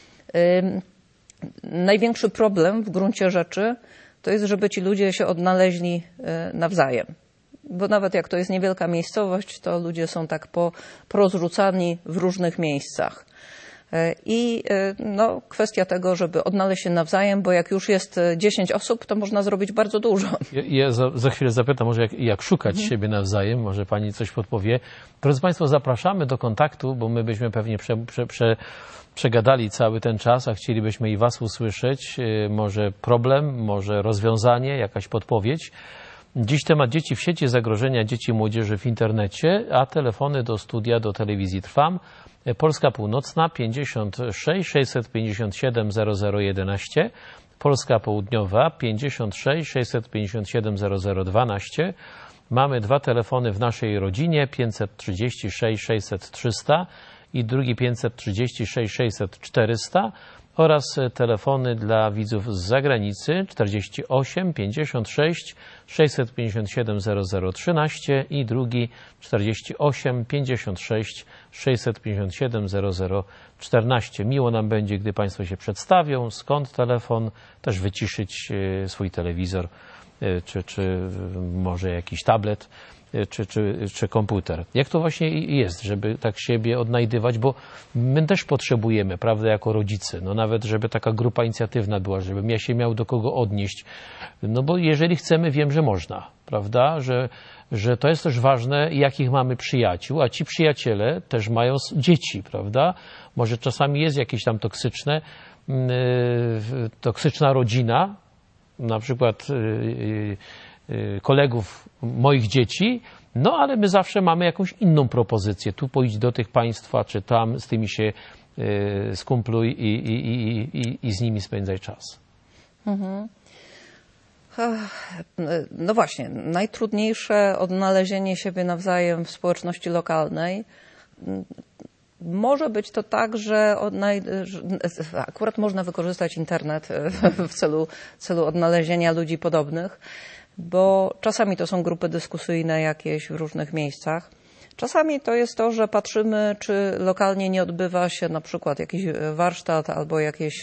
Największy problem w gruncie rzeczy to jest, żeby ci ludzie się odnaleźli nawzajem. Bo nawet jak to jest niewielka miejscowość, to ludzie są tak porozrzucani w różnych miejscach. I no, kwestia tego, żeby odnaleźć się nawzajem, bo jak już jest 10 osób, to można zrobić bardzo dużo. Ja za chwilę zapytam, może jak szukać siebie nawzajem, może pani coś podpowie. Drodzy Państwo, zapraszamy do kontaktu, bo my byśmy pewnie przegadali cały ten czas, a chcielibyśmy i Was usłyszeć. Może problem, może rozwiązanie, jakaś podpowiedź. Dziś temat dzieci w sieci, zagrożenia dzieci i młodzieży w internecie, a telefony do studia, do telewizji Trwam. Polska Północna 56 657 0011, Polska Południowa 56 657 0012. Mamy 2 telefony w naszej rodzinie, 536 600 300 i drugi 536 600 400 oraz telefony dla widzów z zagranicy 48 56 657 0013 i drugi 48 56 657 0014. Miło nam będzie, gdy Państwo się przedstawią, skąd telefon, też wyciszyć swój telewizor, czy może jakiś tablet, czy komputer. Jak to właśnie jest, żeby tak siebie odnajdywać, bo my też potrzebujemy, prawda, jako rodzice, no nawet, żeby taka grupa inicjatywna była, żebym ja się miał do kogo odnieść, no bo jeżeli chcemy, wiem, że można, prawda, że to jest też ważne, jakich mamy przyjaciół, a ci przyjaciele też mają dzieci, prawda, może czasami jest jakieś tam toksyczna rodzina, na przykład kolegów moich dzieci, no ale my zawsze mamy jakąś inną propozycję. Tu pójdź do tych państwa, czy tam, z tymi się skumpluj i z nimi spędzaj czas. No właśnie, najtrudniejsze odnalezienie siebie nawzajem w społeczności lokalnej. Może być to tak, że akurat można wykorzystać internet w celu odnalezienia ludzi podobnych, bo czasami to są grupy dyskusyjne jakieś w różnych miejscach. Czasami to jest to, że patrzymy, czy lokalnie nie odbywa się na przykład jakiś warsztat albo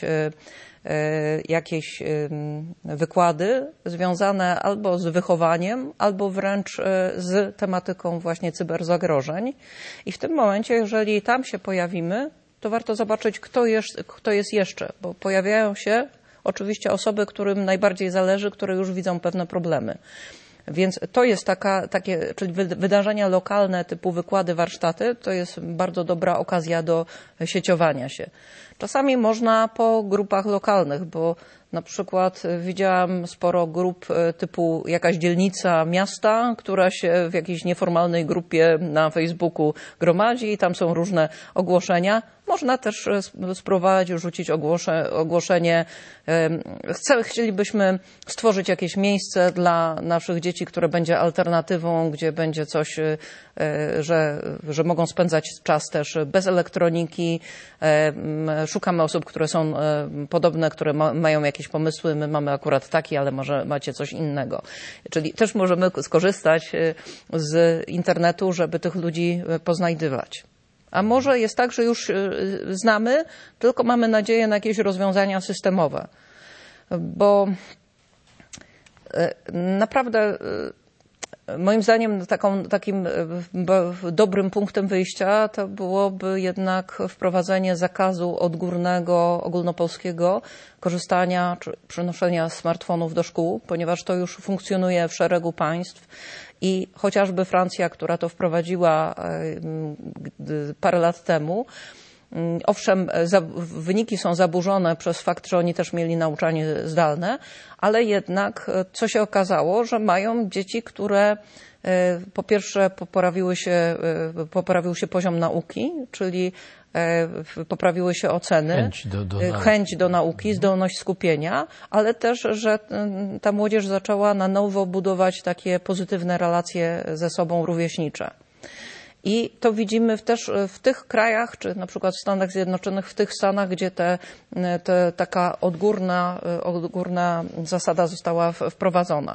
jakieś wykłady związane albo z wychowaniem, albo wręcz z tematyką właśnie cyberzagrożeń. I w tym momencie, jeżeli tam się pojawimy, to warto zobaczyć, kto jest jeszcze, bo pojawiają się oczywiście osoby, którym najbardziej zależy, które już widzą pewne problemy. Więc to jest czyli wydarzenia lokalne typu wykłady, warsztaty, to jest bardzo dobra okazja do sieciowania się. Czasami można po grupach lokalnych, bo na przykład widziałam sporo grup typu jakaś dzielnica miasta, która się w jakiejś nieformalnej grupie na Facebooku gromadzi i tam są różne ogłoszenia. Można też spróbować rzucić ogłoszenie. Chcielibyśmy stworzyć jakieś miejsce dla naszych dzieci, które będzie alternatywą, gdzie będzie coś, że mogą spędzać czas też bez elektroniki. Szukamy osób, które są podobne, które mają jakieś pomysły. My mamy akurat taki, ale może macie coś innego. Czyli też możemy skorzystać z internetu, żeby tych ludzi poznajdywać. A może jest tak, że już znamy, tylko mamy nadzieję na jakieś rozwiązania systemowe. Bo naprawdę moim zdaniem takim dobrym punktem wyjścia to byłoby jednak wprowadzenie zakazu odgórnego, ogólnopolskiego korzystania czy przenoszenia smartfonów do szkół, ponieważ to już funkcjonuje w szeregu państw. I chociażby Francja, która to wprowadziła parę lat temu, owszem, wyniki są zaburzone przez fakt, że oni też mieli nauczanie zdalne, ale jednak co się okazało, że mają dzieci, które po pierwsze poprawił się poziom nauki, czyli poprawiły się oceny, chęć do nauki, zdolność skupienia, ale też, że ta młodzież zaczęła na nowo budować takie pozytywne relacje ze sobą rówieśnicze. I to widzimy też w tych krajach, czy na przykład w Stanach Zjednoczonych, w tych stanach, gdzie taka odgórna zasada została wprowadzona.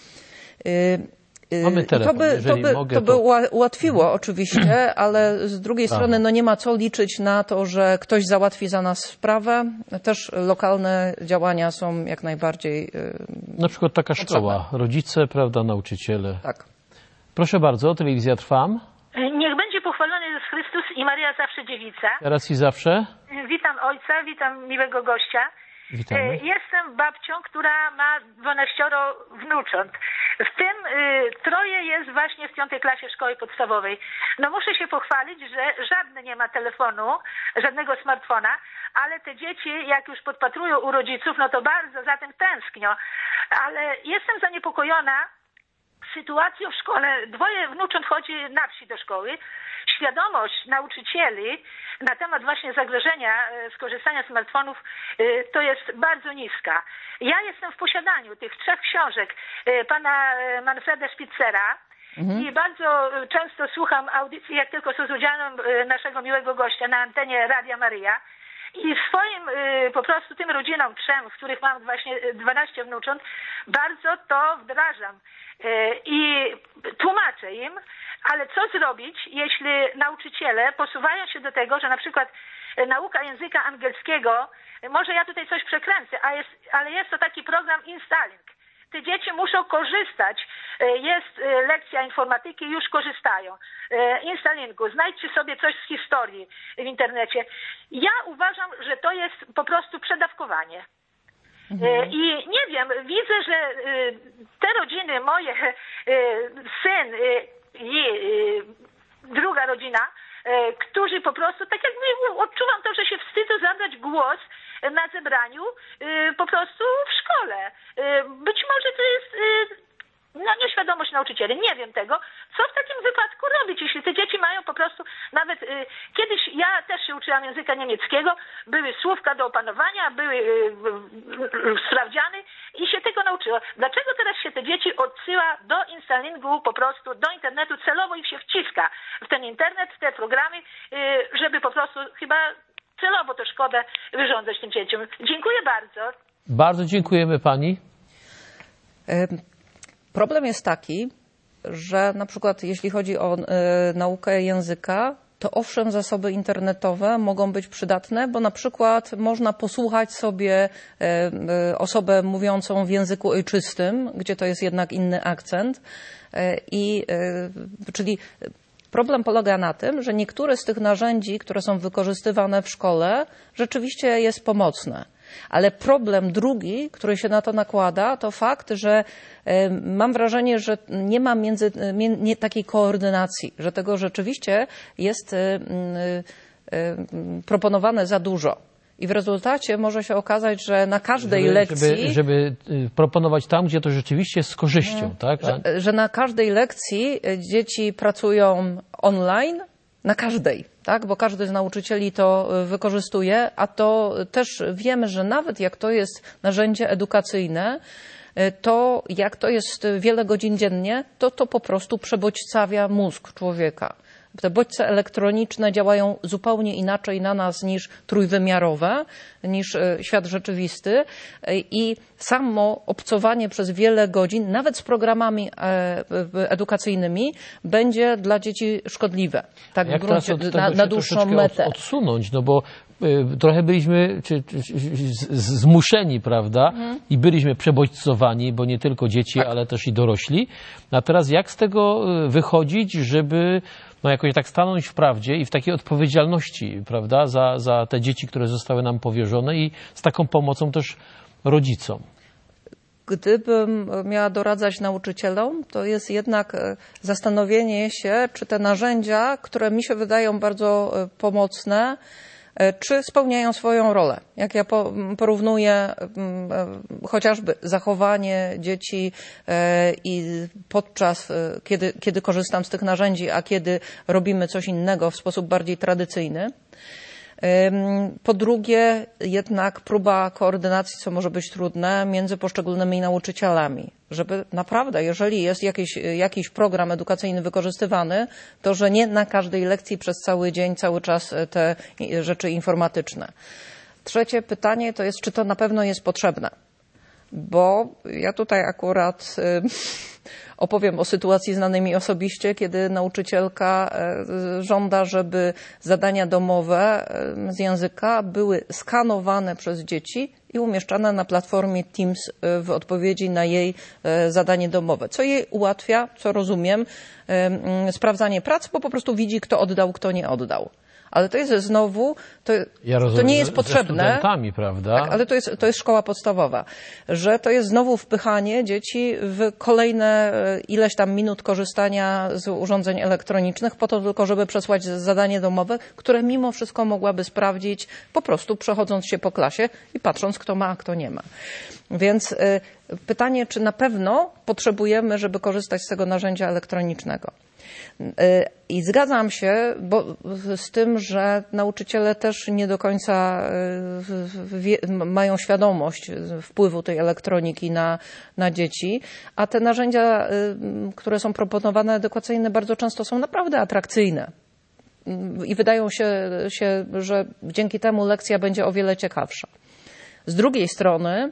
Mamy telefon, to by ułatwiło oczywiście, ale z drugiej strony no nie ma co liczyć na to, że ktoś załatwi za nas sprawę. Też lokalne działania są jak najbardziej na przykład taka szkoła, rodzice, prawda, nauczyciele. Tak. Proszę bardzo, telewizja Trwam. Niech będzie pochwalony Jezus Chrystus i Maria zawsze dziewica. Teraz i zawsze. Witam ojca, witam miłego gościa. Witamy. Jestem babcią, która ma 12 wnucząt. W tym 3 jest właśnie w 5. klasie szkoły podstawowej. No muszę się pochwalić, że żadne nie ma telefonu, żadnego smartfona, ale te dzieci jak już podpatrują u rodziców, no to bardzo za tym tęsknią. Ale jestem zaniepokojona sytuacją w szkole. 2 wnucząt chodzi na wsi do szkoły. Świadomość nauczycieli na temat właśnie zagrożenia skorzystania z smartfonów to jest bardzo niska. Ja jestem w posiadaniu tych 3 książek pana Manfreda Spitzera i bardzo często słucham audycji, jak tylko są z udziałem naszego miłego gościa na antenie Radia Maryja. I swoim po prostu tym rodzinom 3, w których mam właśnie 12 wnucząt, bardzo to wdrażam i tłumaczę im, ale co zrobić, jeśli nauczyciele posuwają się do tego, że na przykład nauka języka angielskiego, może ja tutaj coś przekręcę, ale jest to taki program Installing. Te dzieci muszą korzystać, jest lekcja informatyki, już korzystają. Installingu, znajdźcie sobie coś z historii w internecie. Ja uważam, że to jest po prostu przedawkowanie. I nie wiem, widzę, że te rodziny, moje syn i druga rodzina, którzy po prostu, tak jak mówię, odczuwam to, że się wstydzą zabrać głos na zebraniu po prostu w szkole. Być może to jest nieświadomość nauczycieli, nie wiem tego. Co w takim wypadku robić, jeśli te dzieci mają po prostu, nawet kiedyś ja też się uczyłam języka niemieckiego, były słówka do opanowania, były sprawdziany i się tego nauczyła. Dlaczego teraz się te dzieci odsyła do installingu, po prostu do internetu, celowo ich się wciska w ten internet, w te programy, żeby po prostu chyba celowo tę szkodę wyrządzać tym dzieciom. Dziękuję bardzo. Bardzo dziękujemy pani. Problem jest taki, że na przykład jeśli chodzi o naukę języka, to owszem, zasoby internetowe mogą być przydatne, bo na przykład można posłuchać sobie osobę mówiącą w języku ojczystym, gdzie to jest jednak inny akcent. Czyli problem polega na tym, że niektóre z tych narzędzi, które są wykorzystywane w szkole, rzeczywiście jest pomocne. Ale problem drugi, który się na to nakłada, to fakt, że mam wrażenie, że nie ma takiej koordynacji, że tego rzeczywiście jest proponowane za dużo. I w rezultacie może się okazać, że na każdej lekcji... Żeby proponować tam, gdzie to rzeczywiście jest z korzyścią, tak? Że na każdej lekcji dzieci pracują online, na każdej, tak? Bo każdy z nauczycieli to wykorzystuje, a to też wiemy, że nawet jak to jest narzędzie edukacyjne, to jak to jest wiele godzin dziennie, to po prostu przebodźcawia mózg człowieka. Te bodźce elektroniczne działają zupełnie inaczej na nas niż trójwymiarowe, niż świat rzeczywisty i samo obcowanie przez wiele godzin, nawet z programami edukacyjnymi, będzie dla dzieci szkodliwe. Tak w gruncie, na dłuższą metę. Odsunąć, no bo trochę byliśmy zmuszeni, prawda? I byliśmy przebodźcowani, bo nie tylko dzieci, ale też i dorośli. A teraz jak z tego wychodzić, żeby jakoś tak stanąć w prawdzie i w takiej odpowiedzialności, prawda, za te dzieci, które zostały nam powierzone i z taką pomocą też rodzicom? Gdybym miała doradzać nauczycielom, to jest jednak zastanowienie się, czy te narzędzia, które mi się wydają bardzo pomocne, czy spełniają swoją rolę. Jak ja porównuję chociażby zachowanie dzieci i podczas, kiedy korzystam z tych narzędzi, a kiedy robimy coś innego w sposób bardziej tradycyjny, Po drugie, jednak próba koordynacji, co może być trudne, między poszczególnymi nauczycielami. Żeby naprawdę, jeżeli jest jakiś program edukacyjny wykorzystywany, to że nie na każdej lekcji przez cały dzień, cały czas te rzeczy informatyczne. Trzecie pytanie to jest, czy to na pewno jest potrzebne. Bo ja tutaj akurat opowiem o sytuacji znanej mi osobiście, kiedy nauczycielka żąda, żeby zadania domowe z języka były skanowane przez dzieci i umieszczane na platformie Teams w odpowiedzi na jej zadanie domowe. Co jej ułatwia, co rozumiem, sprawdzanie prac, bo po prostu widzi, kto oddał, kto nie oddał. Ale to jest znowu, to nie jest potrzebne. Ze studentami, prawda? Tak, ale to jest szkoła podstawowa. Że to jest znowu wpychanie dzieci w kolejne ileś tam minut korzystania z urządzeń elektronicznych po to tylko, żeby przesłać zadanie domowe, które mimo wszystko mogłaby sprawdzić po prostu przechodząc się po klasie i patrząc, kto ma, a kto nie ma. Więc pytanie, czy na pewno potrzebujemy, żeby korzystać z tego narzędzia elektronicznego. I zgadzam się z tym, że nauczyciele też nie do końca mają świadomość wpływu tej elektroniki na dzieci, a te narzędzia, które są proponowane edukacyjne, bardzo często są naprawdę atrakcyjne. I wydają się, że dzięki temu lekcja będzie o wiele ciekawsza. Z drugiej strony,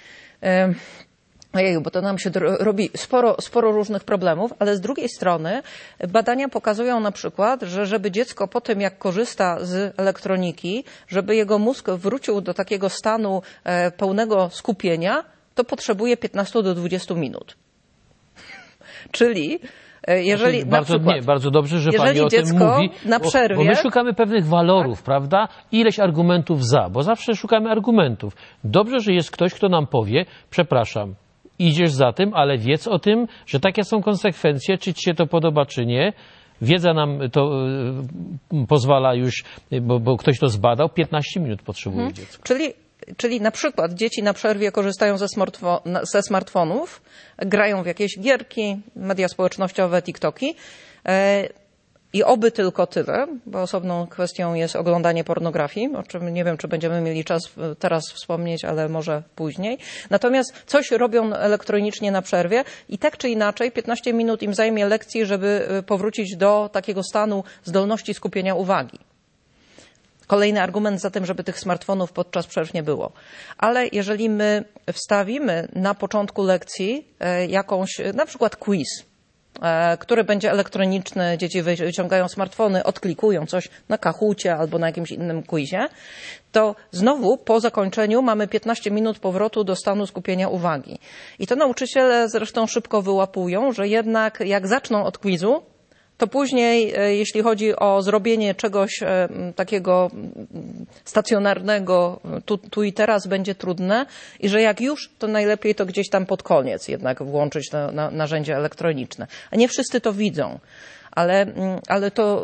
bo to nam się robi sporo różnych problemów, ale z drugiej strony badania pokazują na przykład, że żeby dziecko po tym, jak korzysta z elektroniki, żeby jego mózg wrócił do takiego stanu pełnego skupienia, to potrzebuje 15 do 20 minut. Czyli jeżeli bardzo dobrze, że Pani o tym mówi, na przerwie, bo my szukamy pewnych walorów, prawda? Ileś argumentów za, bo zawsze szukamy argumentów. Dobrze, że jest ktoś, kto nam powie, przepraszam, idziesz za tym, ale wiedz o tym, że takie są konsekwencje, czy ci się to podoba, czy nie. Wiedza nam to pozwala już, bo ktoś to zbadał, 15 minut potrzebuje dziecko. Czyli na przykład dzieci na przerwie korzystają ze smartfonów, grają w jakieś gierki, media społecznościowe, TikToki i oby tylko tyle, bo osobną kwestią jest oglądanie pornografii, o czym nie wiem, czy będziemy mieli czas teraz wspomnieć, ale może później. Natomiast coś robią elektronicznie na przerwie i tak czy inaczej 15 minut im zajmie lekcji, żeby powrócić do takiego stanu zdolności skupienia uwagi. Kolejny argument za tym, żeby tych smartfonów podczas przerw nie było. Ale jeżeli my wstawimy na początku lekcji jakąś, na przykład quiz, który będzie elektroniczny, dzieci wyciągają smartfony, odklikują coś na Kahoocie albo na jakimś innym quizie, to znowu po zakończeniu mamy 15 minut powrotu do stanu skupienia uwagi. I to nauczyciele zresztą szybko wyłapują, że jednak jak zaczną od quizu, to później, jeśli chodzi o zrobienie czegoś takiego stacjonarnego tu i teraz, będzie trudne i że jak już, to najlepiej to gdzieś tam pod koniec jednak włączyć narzędzia elektroniczne. A nie wszyscy to widzą. Ale to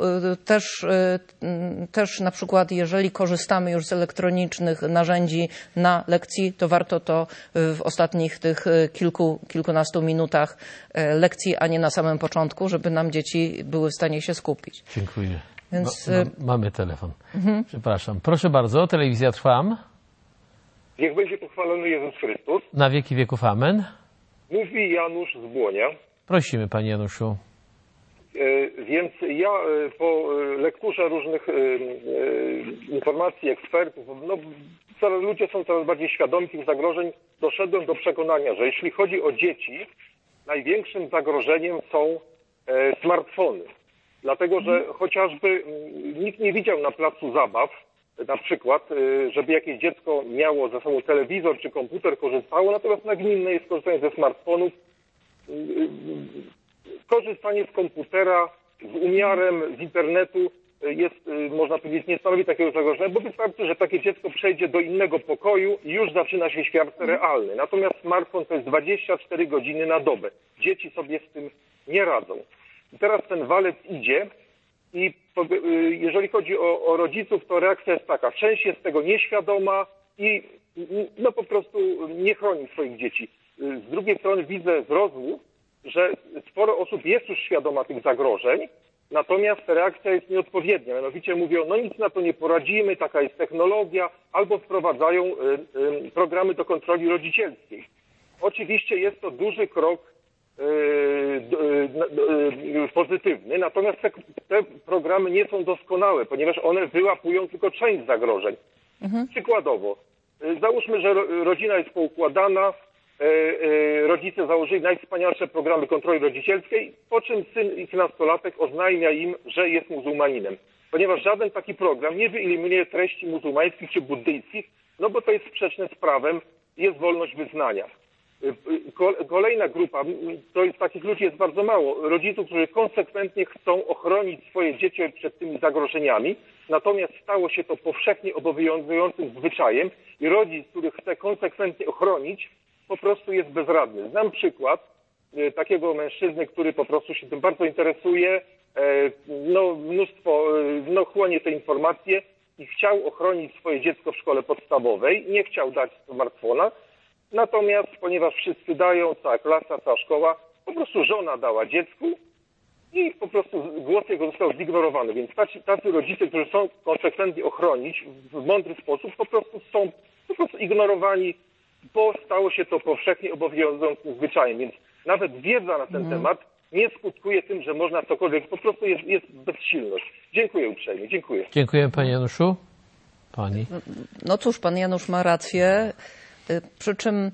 też na przykład, jeżeli korzystamy już z elektronicznych narzędzi na lekcji, to warto to w ostatnich tych kilkunastu minutach lekcji, a nie na samym początku, żeby nam dzieci były w stanie się skupić. Dziękuję. Więc mamy telefon. Przepraszam. Proszę bardzo, telewizja Trwam. Niech będzie pochwalony Jezus Chrystus. Na wieki wieków amen. Mówi Janusz z Błonia. Prosimy, Panie Januszu. Więc ja po lekturze różnych informacji, ekspertów, ludzie są coraz bardziej świadomi tych zagrożeń, doszedłem do przekonania, że jeśli chodzi o dzieci, największym zagrożeniem są smartfony. Dlatego, że chociażby nikt nie widział na placu zabaw, na przykład, żeby jakieś dziecko miało ze sobą telewizor czy komputer, korzystało, natomiast nagminne jest korzystanie ze smartfonów. Korzystanie z komputera, z umiarem, z internetu jest, można powiedzieć, nie stanowi takiego zagrożenia, bo wystarczy, że takie dziecko przejdzie do innego pokoju i już zaczyna się świat realny. Natomiast smartfon to jest 24 godziny na dobę. Dzieci sobie z tym nie radzą. I teraz ten walec idzie i jeżeli chodzi o rodziców, to reakcja jest taka. Część jest tego nieświadoma i po prostu nie chroni swoich dzieci. Z drugiej strony widzę z rozmów, że sporo osób jest już świadoma tych zagrożeń, Natomiast reakcja jest nieodpowiednia. Mianowicie mówią, no nic na to nie poradzimy, taka jest technologia, albo wprowadzają programy do kontroli rodzicielskiej. Oczywiście jest to duży krok pozytywny, natomiast te programy nie są doskonałe, ponieważ one wyłapują tylko część zagrożeń. Przykładowo, załóżmy, że rodzina jest poukładana, rodzice założyli najwspanialsze programy kontroli rodzicielskiej, po czym syn ich nastolatek oznajmia im, że jest muzułmaninem. Ponieważ żaden taki program nie wyeliminuje treści muzułmańskich czy buddyjskich, no bo to jest sprzeczne z prawem, jest wolność wyznania. Kolejna grupa, to jest takich ludzi jest bardzo mało, rodziców, którzy konsekwentnie chcą ochronić swoje dzieci przed tymi zagrożeniami, natomiast stało się to powszechnie obowiązującym zwyczajem i rodzic, który chce konsekwentnie ochronić, po prostu jest bezradny. Znam przykład takiego mężczyzny, który po prostu się tym bardzo interesuje, chłonie te informacje i chciał ochronić swoje dziecko w szkole podstawowej, nie chciał dać smartfona, natomiast ponieważ wszyscy dają, cała klasa, cała szkoła, po prostu żona dała dziecku i po prostu głos jego został zignorowany. Więc tacy rodzice, którzy chcą konsekwentnie ochronić w mądry sposób, po prostu są ignorowani, bo stało się to powszechnie obowiązującym zwyczajem. Więc nawet wiedza na ten temat nie skutkuje tym, że można cokolwiek, po prostu jest bezsilność. Dziękuję uprzejmie, dziękuję. Dziękuję panie Januszu. Pani. No cóż, pan Janusz ma rację, przy czym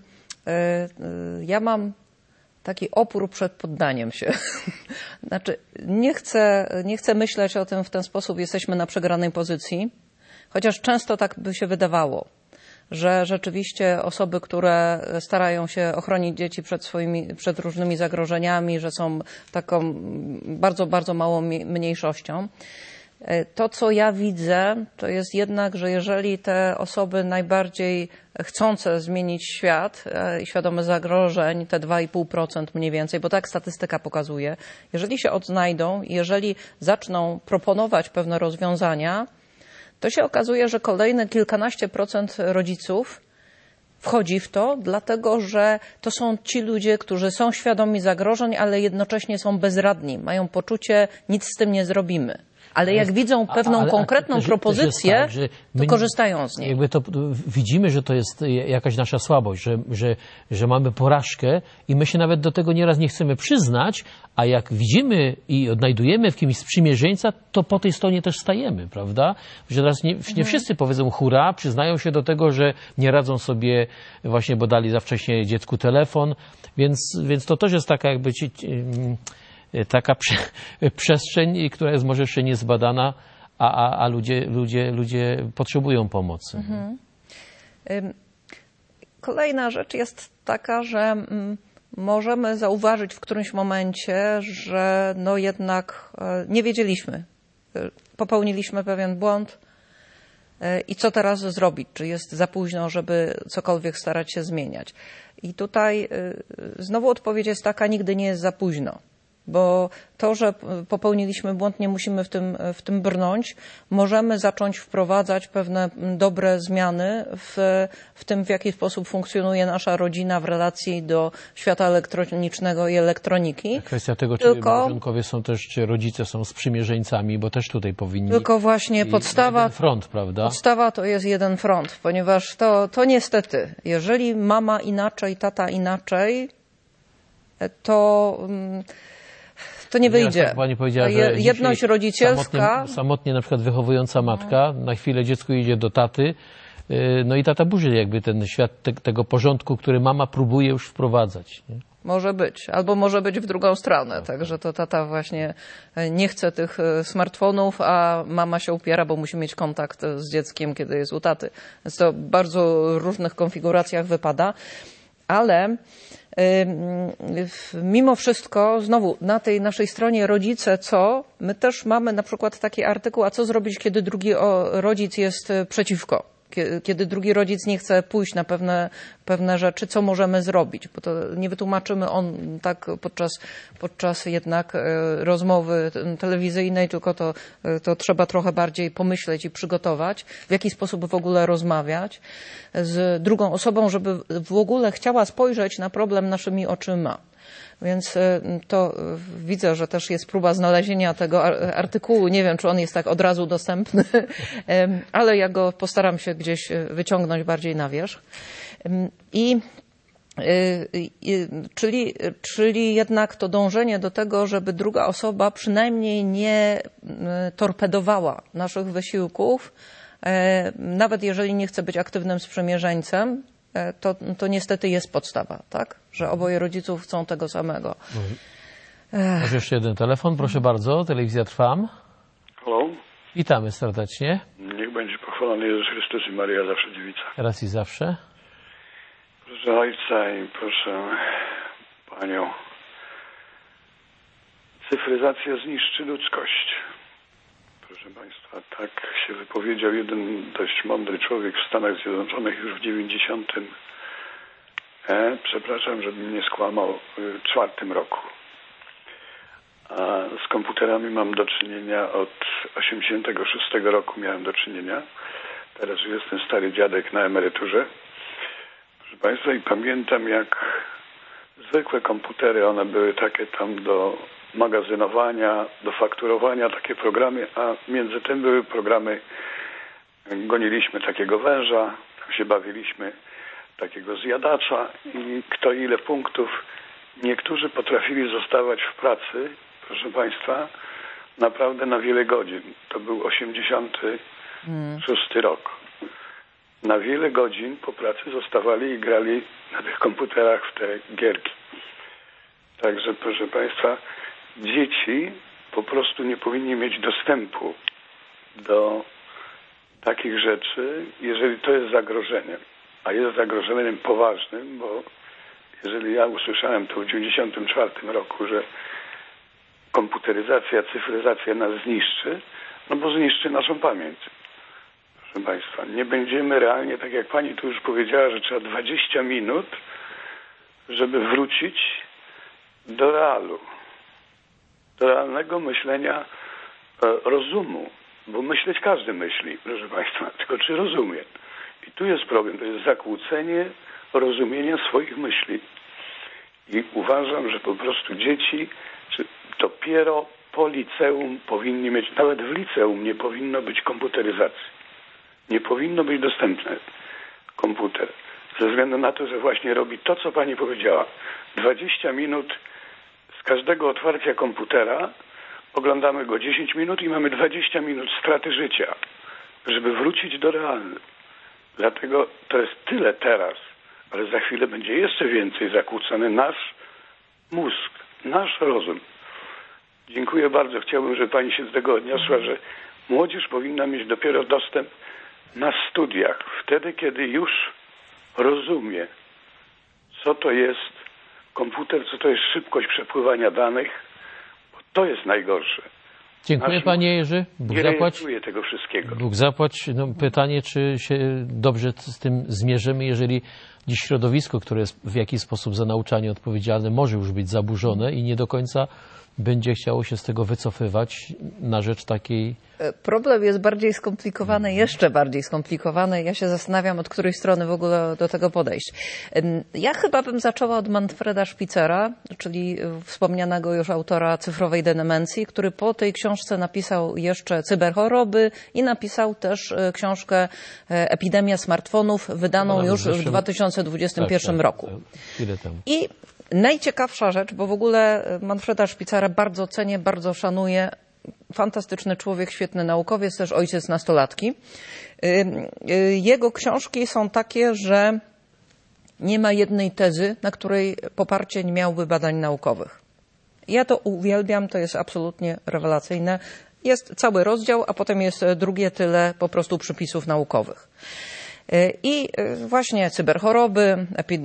ja mam taki opór przed poddaniem się. Znaczy, nie chcę myśleć o tym w ten sposób, jesteśmy na przegranej pozycji, chociaż często tak by się wydawało, że rzeczywiście osoby, które starają się ochronić dzieci przed różnymi zagrożeniami, że są taką bardzo, bardzo małą mniejszością. To, co ja widzę, to jest jednak, że jeżeli te osoby najbardziej chcące zmienić świat i świadome zagrożeń, te 2,5% mniej więcej, bo tak statystyka pokazuje, jeżeli się odnajdą, jeżeli zaczną proponować pewne rozwiązania, to się okazuje, że kolejne kilkanaście procent rodziców wchodzi w to, dlatego że to są ci ludzie, którzy są świadomi zagrożeń, ale jednocześnie są bezradni. Mają poczucie, nic z tym nie zrobimy. Ale jak widzą pewną konkretną propozycję, to korzystają z niej. Jakby to widzimy, że to jest jakaś nasza słabość, że mamy porażkę i my się nawet do tego nieraz nie chcemy przyznać, a jak widzimy i odnajdujemy w kimś sprzymierzeńca, to po tej stronie też stajemy, prawda? Że teraz nie wszyscy powiedzą hurra, przyznają się do tego, że nie radzą sobie właśnie, bo dali za wcześnie dziecku telefon, więc to też jest taka jakby taka przestrzeń, która jest może jeszcze niezbadana, a ludzie potrzebują pomocy. Kolejna rzecz jest taka, że możemy zauważyć w którymś momencie, że no jednak nie wiedzieliśmy. Popełniliśmy pewien błąd i co teraz zrobić? Czy jest za późno, żeby cokolwiek starać się zmieniać? I tutaj znowu odpowiedź jest taka, nigdy nie jest za późno. Bo to, że popełniliśmy błąd, nie musimy w tym brnąć. Możemy zacząć wprowadzać pewne dobre zmiany w tym, w jaki sposób funkcjonuje nasza rodzina w relacji do świata elektronicznego i elektroniki. Kwestia tego, czy małżonkowie są też, czy rodzice są sprzymierzeńcami, bo też tutaj powinni... Tylko właśnie podstawa... Jeden front, prawda? Podstawa to jest jeden front, ponieważ to niestety, jeżeli mama inaczej, tata inaczej, to nie wyjdzie. Tak pani powiedziała, że jedność rodzicielska... Samotnie na przykład wychowująca matka, na chwilę dziecko idzie do taty, no i tata burzy jakby ten świat tego porządku, który mama próbuje już wprowadzać. Nie? Może być. Albo może być w drugą stronę. Także to tata właśnie nie chce tych smartfonów, a mama się upiera, bo musi mieć kontakt z dzieckiem, kiedy jest u taty. Więc to w bardzo różnych konfiguracjach wypada. Ale mimo wszystko, znowu na tej naszej stronie rodzice my też mamy na przykład taki artykuł, a co zrobić, kiedy drugi rodzic jest przeciwko, kiedy drugi rodzic nie chce pójść na pewne rzeczy, co możemy zrobić, bo to nie wytłumaczymy tak podczas jednak rozmowy telewizyjnej, tylko to trzeba trochę bardziej pomyśleć i przygotować, w jaki sposób w ogóle rozmawiać z drugą osobą, żeby w ogóle chciała spojrzeć na problem naszymi oczyma. Więc to widzę, że też jest próba znalezienia tego artykułu. Nie wiem, czy on jest tak od razu dostępny, ale ja go postaram się gdzieś wyciągnąć bardziej na wierzch. Czyli jednak to dążenie do tego, żeby druga osoba przynajmniej nie torpedowała naszych wysiłków, nawet jeżeli nie chce być aktywnym sprzymierzeńcem, to niestety jest podstawa, tak? Że oboje rodziców chcą tego samego. Masz jeszcze jeden telefon, proszę bardzo, telewizja Trwam. Halo? Witamy serdecznie. Niech będzie pochwalony Jezus Chrystus i Maria zawsze dziewica. Raz i zawsze. Proszę Ojca i proszę Panią. Cyfryzacja zniszczy ludzkość. Proszę Państwa, tak się wypowiedział jeden dość mądry człowiek w Stanach Zjednoczonych już w 90. Przepraszam, żebym nie skłamał, 4 roku. A z komputerami mam do czynienia od 86 roku miałem do czynienia. Teraz już jestem stary dziadek na emeryturze. Proszę Państwa, i pamiętam, jak zwykłe komputery, one były takie tam do magazynowania, do fakturowania, takie programy, a między tym były programy, goniliśmy takiego węża, tam się bawiliśmy, takiego zjadacza i kto ile punktów. Niektórzy potrafili zostawać w pracy, proszę Państwa, naprawdę na wiele godzin. To był 86 rok. Na wiele godzin po pracy zostawali i grali na tych komputerach w te gierki. Także, proszę Państwa, dzieci po prostu nie powinni mieć dostępu do takich rzeczy, jeżeli to jest zagrożeniem. A jest zagrożeniem poważnym, bo jeżeli ja usłyszałem to w 1994 roku, że komputeryzacja, cyfryzacja nas zniszczy, no bo zniszczy naszą pamięć. Proszę Państwa, nie będziemy realnie, tak jak Pani tu już powiedziała, że trzeba 20 minut, żeby wrócić do realu. Do realnego myślenia, rozumu. Bo myśleć każdy myśli, proszę Państwa, tylko czy rozumie. I tu jest problem, to jest zakłócenie rozumienia swoich myśli. I uważam, że po prostu dzieci dopiero po liceum powinni mieć, nawet w liceum nie powinno być komputeryzacji. Nie powinno być dostępny komputer. Ze względu na to, że właśnie robi to, co Pani powiedziała. 20 minut z każdego otwarcia komputera, oglądamy go 10 minut i mamy 20 minut straty życia, żeby wrócić do realnego. Dlatego to jest tyle teraz, ale za chwilę będzie jeszcze więcej zakłócony nasz mózg, nasz rozum. Dziękuję bardzo. Chciałbym, żeby Pani się z tego odniosła, że młodzież powinna mieć dopiero dostęp na studiach, wtedy, kiedy już rozumie, co to jest komputer, co to jest szybkość przepływania danych, bo to jest najgorsze. Dziękuję Panie Jerzy. Bóg zapłać. Tego wszystkiego. Bóg zapłać. No, pytanie, czy się dobrze z tym zmierzymy, jeżeli dziś środowisko, które jest w jakiś sposób za nauczanie odpowiedzialne, może już być zaburzone i nie do końca będzie chciało się z tego wycofywać na rzecz takiej... Problem jest bardziej skomplikowany, jeszcze bardziej skomplikowany. Ja się zastanawiam, od której strony w ogóle do tego podejść. Ja chyba bym zaczęła od Manfreda Spitzera, czyli wspomnianego już autora Cyfrowej demencji, który po tej książce napisał jeszcze Cyberchoroby i napisał też książkę Epidemia smartfonów, wydaną już w 2021 roku. Chwilę temu. I najciekawsza rzecz, bo w ogóle Manfreda Spitzera bardzo cenię, bardzo szanuję. Fantastyczny człowiek, świetny naukowiec, też ojciec nastolatki. Jego książki są takie, że nie ma jednej tezy, na której poparcie nie miałby badań naukowych. Ja to uwielbiam, to jest absolutnie rewelacyjne. Jest cały rozdział, a potem jest drugie tyle po prostu przypisów naukowych. I właśnie cyberchoroby,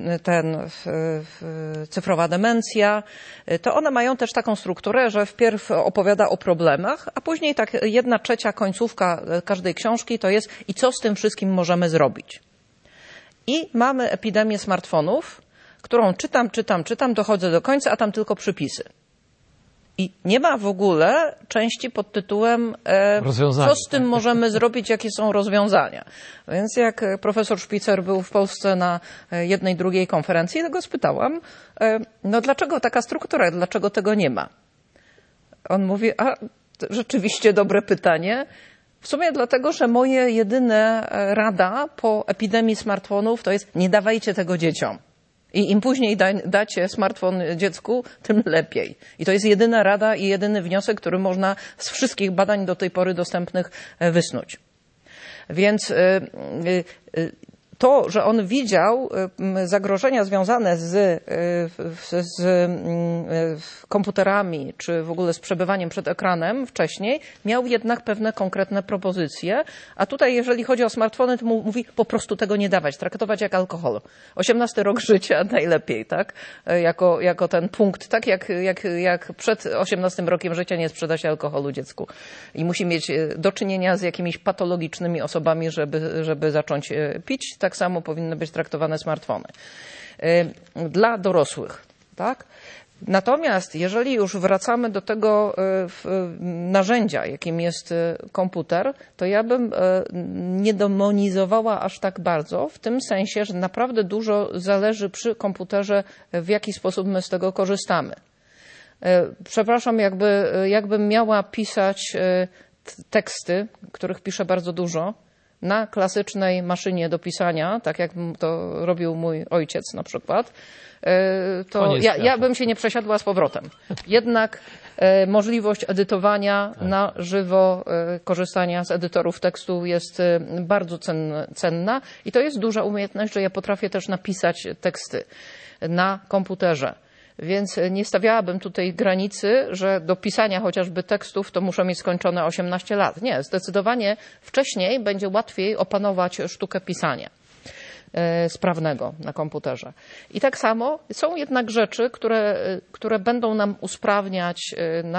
cyfrowa demencja, to one mają też taką strukturę, że wpierw opowiada o problemach, a później tak 1/3 końcówka każdej książki to jest i co z tym wszystkim możemy zrobić. I mamy epidemię smartfonów, którą czytam, dochodzę do końca, a tam tylko przypisy. I nie ma w ogóle części pod tytułem co z tym możemy zrobić, jakie są rozwiązania. Więc jak profesor Szpicer był w Polsce na jednej, drugiej konferencji, to go spytałam, no dlaczego taka struktura, dlaczego tego nie ma? On mówi, rzeczywiście dobre pytanie. W sumie dlatego, że moje jedyne rada po epidemii smartfonów to jest nie dawajcie tego dzieciom. I im później dacie smartfon dziecku, tym lepiej. I to jest jedyna rada i jedyny wniosek, który można z wszystkich badań do tej pory dostępnych wysnuć. Więc to, że on widział zagrożenia związane z komputerami, czy w ogóle z przebywaniem przed ekranem wcześniej, miał jednak pewne konkretne propozycje. A tutaj, jeżeli chodzi o smartfony, to mówi po prostu tego nie dawać, traktować jak alkohol. 18 rok życia najlepiej, tak? Jako ten punkt, tak jak przed 18 rokiem życia nie sprzeda się alkoholu dziecku. I musi mieć do czynienia z jakimiś patologicznymi osobami, żeby zacząć pić. Tak samo powinny być traktowane smartfony. Dla dorosłych, tak? Natomiast jeżeli już wracamy do tego narzędzia, jakim jest komputer, to ja bym nie demonizowała aż tak bardzo, w tym sensie, że naprawdę dużo zależy przy komputerze, w jaki sposób my z tego korzystamy. Przepraszam, jakbym miała pisać teksty, których piszę bardzo dużo, na klasycznej maszynie do pisania, tak jak to robił mój ojciec na przykład, to ja bym się nie przesiadła z powrotem. Jednak możliwość edytowania na żywo, korzystania z edytorów tekstu jest bardzo cenna i to jest duża umiejętność, że ja potrafię też napisać teksty na komputerze. Więc nie stawiałabym tutaj granicy, że do pisania chociażby tekstów to muszę mieć skończone 18 lat. Nie, zdecydowanie wcześniej będzie łatwiej opanować sztukę pisania sprawnego na komputerze. I tak samo są jednak rzeczy, które będą nam usprawniać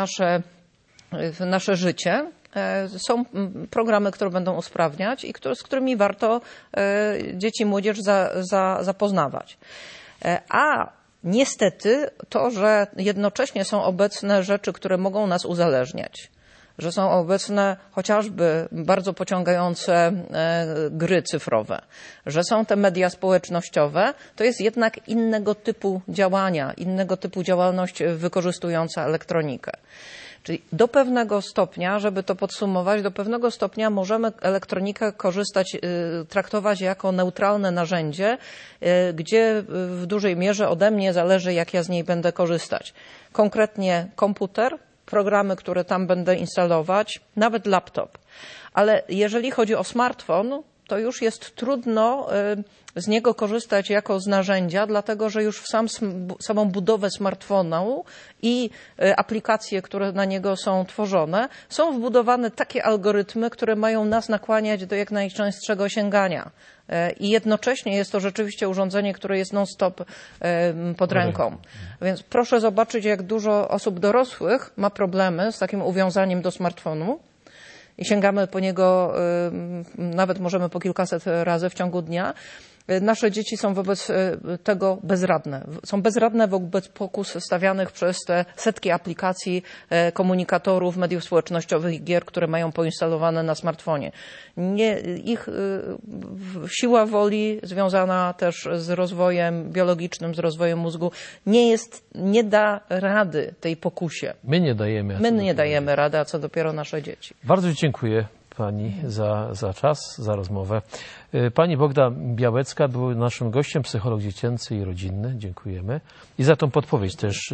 nasze życie. Są programy, które będą usprawniać i z którymi warto dzieci i młodzież zapoznawać. A niestety to, że jednocześnie są obecne rzeczy, które mogą nas uzależniać, że są obecne chociażby bardzo pociągające gry cyfrowe, że są te media społecznościowe, to jest jednak innego typu działania, innego typu działalność wykorzystująca elektronikę. Czyli do pewnego stopnia, żeby to podsumować, do pewnego stopnia możemy elektronikę traktować jako neutralne narzędzie, gdzie w dużej mierze ode mnie zależy, jak ja z niej będę korzystać. Konkretnie komputer, programy, które tam będę instalować, nawet laptop. Ale jeżeli chodzi o smartfon, to już jest trudno z niego korzystać jako z narzędzia, dlatego że już w samą budowę smartfonu i aplikacje, które na niego są tworzone, są wbudowane takie algorytmy, które mają nas nakłaniać do jak najczęstszego sięgania. I jednocześnie jest to rzeczywiście urządzenie, które jest non-stop pod ręką. Więc proszę zobaczyć, jak dużo osób dorosłych ma problemy z takim uwiązaniem do smartfonu. I sięgamy po niego, nawet możemy po kilkaset razy w ciągu dnia. Nasze dzieci są wobec tego bezradne. Są bezradne wobec pokus stawianych przez te setki aplikacji, komunikatorów, mediów społecznościowych i gier, które mają poinstalowane na smartfonie. Ich siła woli związana też z rozwojem biologicznym, z rozwojem mózgu nie da rady tej pokusie. My nie dajemy rady, a co dopiero nasze dzieci. Bardzo dziękuję Pani za czas, za rozmowę. Pani Bogda Białecka była naszym gościem, psycholog dziecięcy i rodzinny. Dziękujemy. I za tą podpowiedź też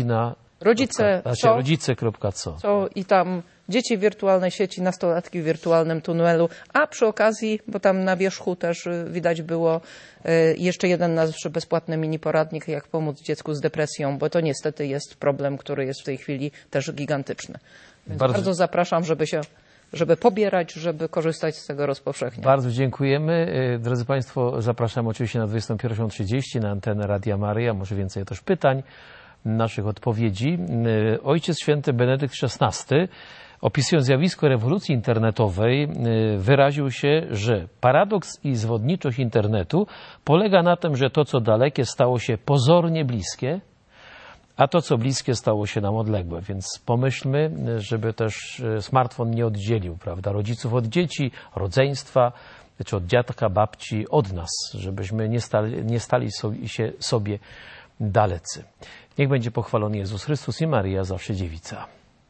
rodzice.co. I tam dzieci w wirtualnej sieci, nastolatki w wirtualnym tunelu, a przy okazji, bo tam na wierzchu też widać było jeszcze jeden nasz bezpłatny mini poradnik, jak pomóc dziecku z depresją, bo to niestety jest problem, który jest w tej chwili też gigantyczny. Więc bardzo zapraszam, żeby pobierać, żeby korzystać z tego rozpowszechnienia. Bardzo dziękujemy. Drodzy Państwo, zapraszam oczywiście na 21:30 na antenę Radia Maryja. Może więcej też pytań, naszych odpowiedzi. Ojciec Święty Benedykt XVI, opisując zjawisko rewolucji internetowej, wyraził się, że paradoks i zwodniczość internetu polega na tym, że to, co dalekie, stało się pozornie bliskie, a to, co bliskie, stało się nam odległe. Więc pomyślmy, żeby też smartfon nie oddzielił, prawda, rodziców od dzieci, rodzeństwa, czy od dziadka, babci, od nas, żebyśmy nie stali sobie dalecy. Niech będzie pochwalony Jezus Chrystus i Maryja zawsze dziewica.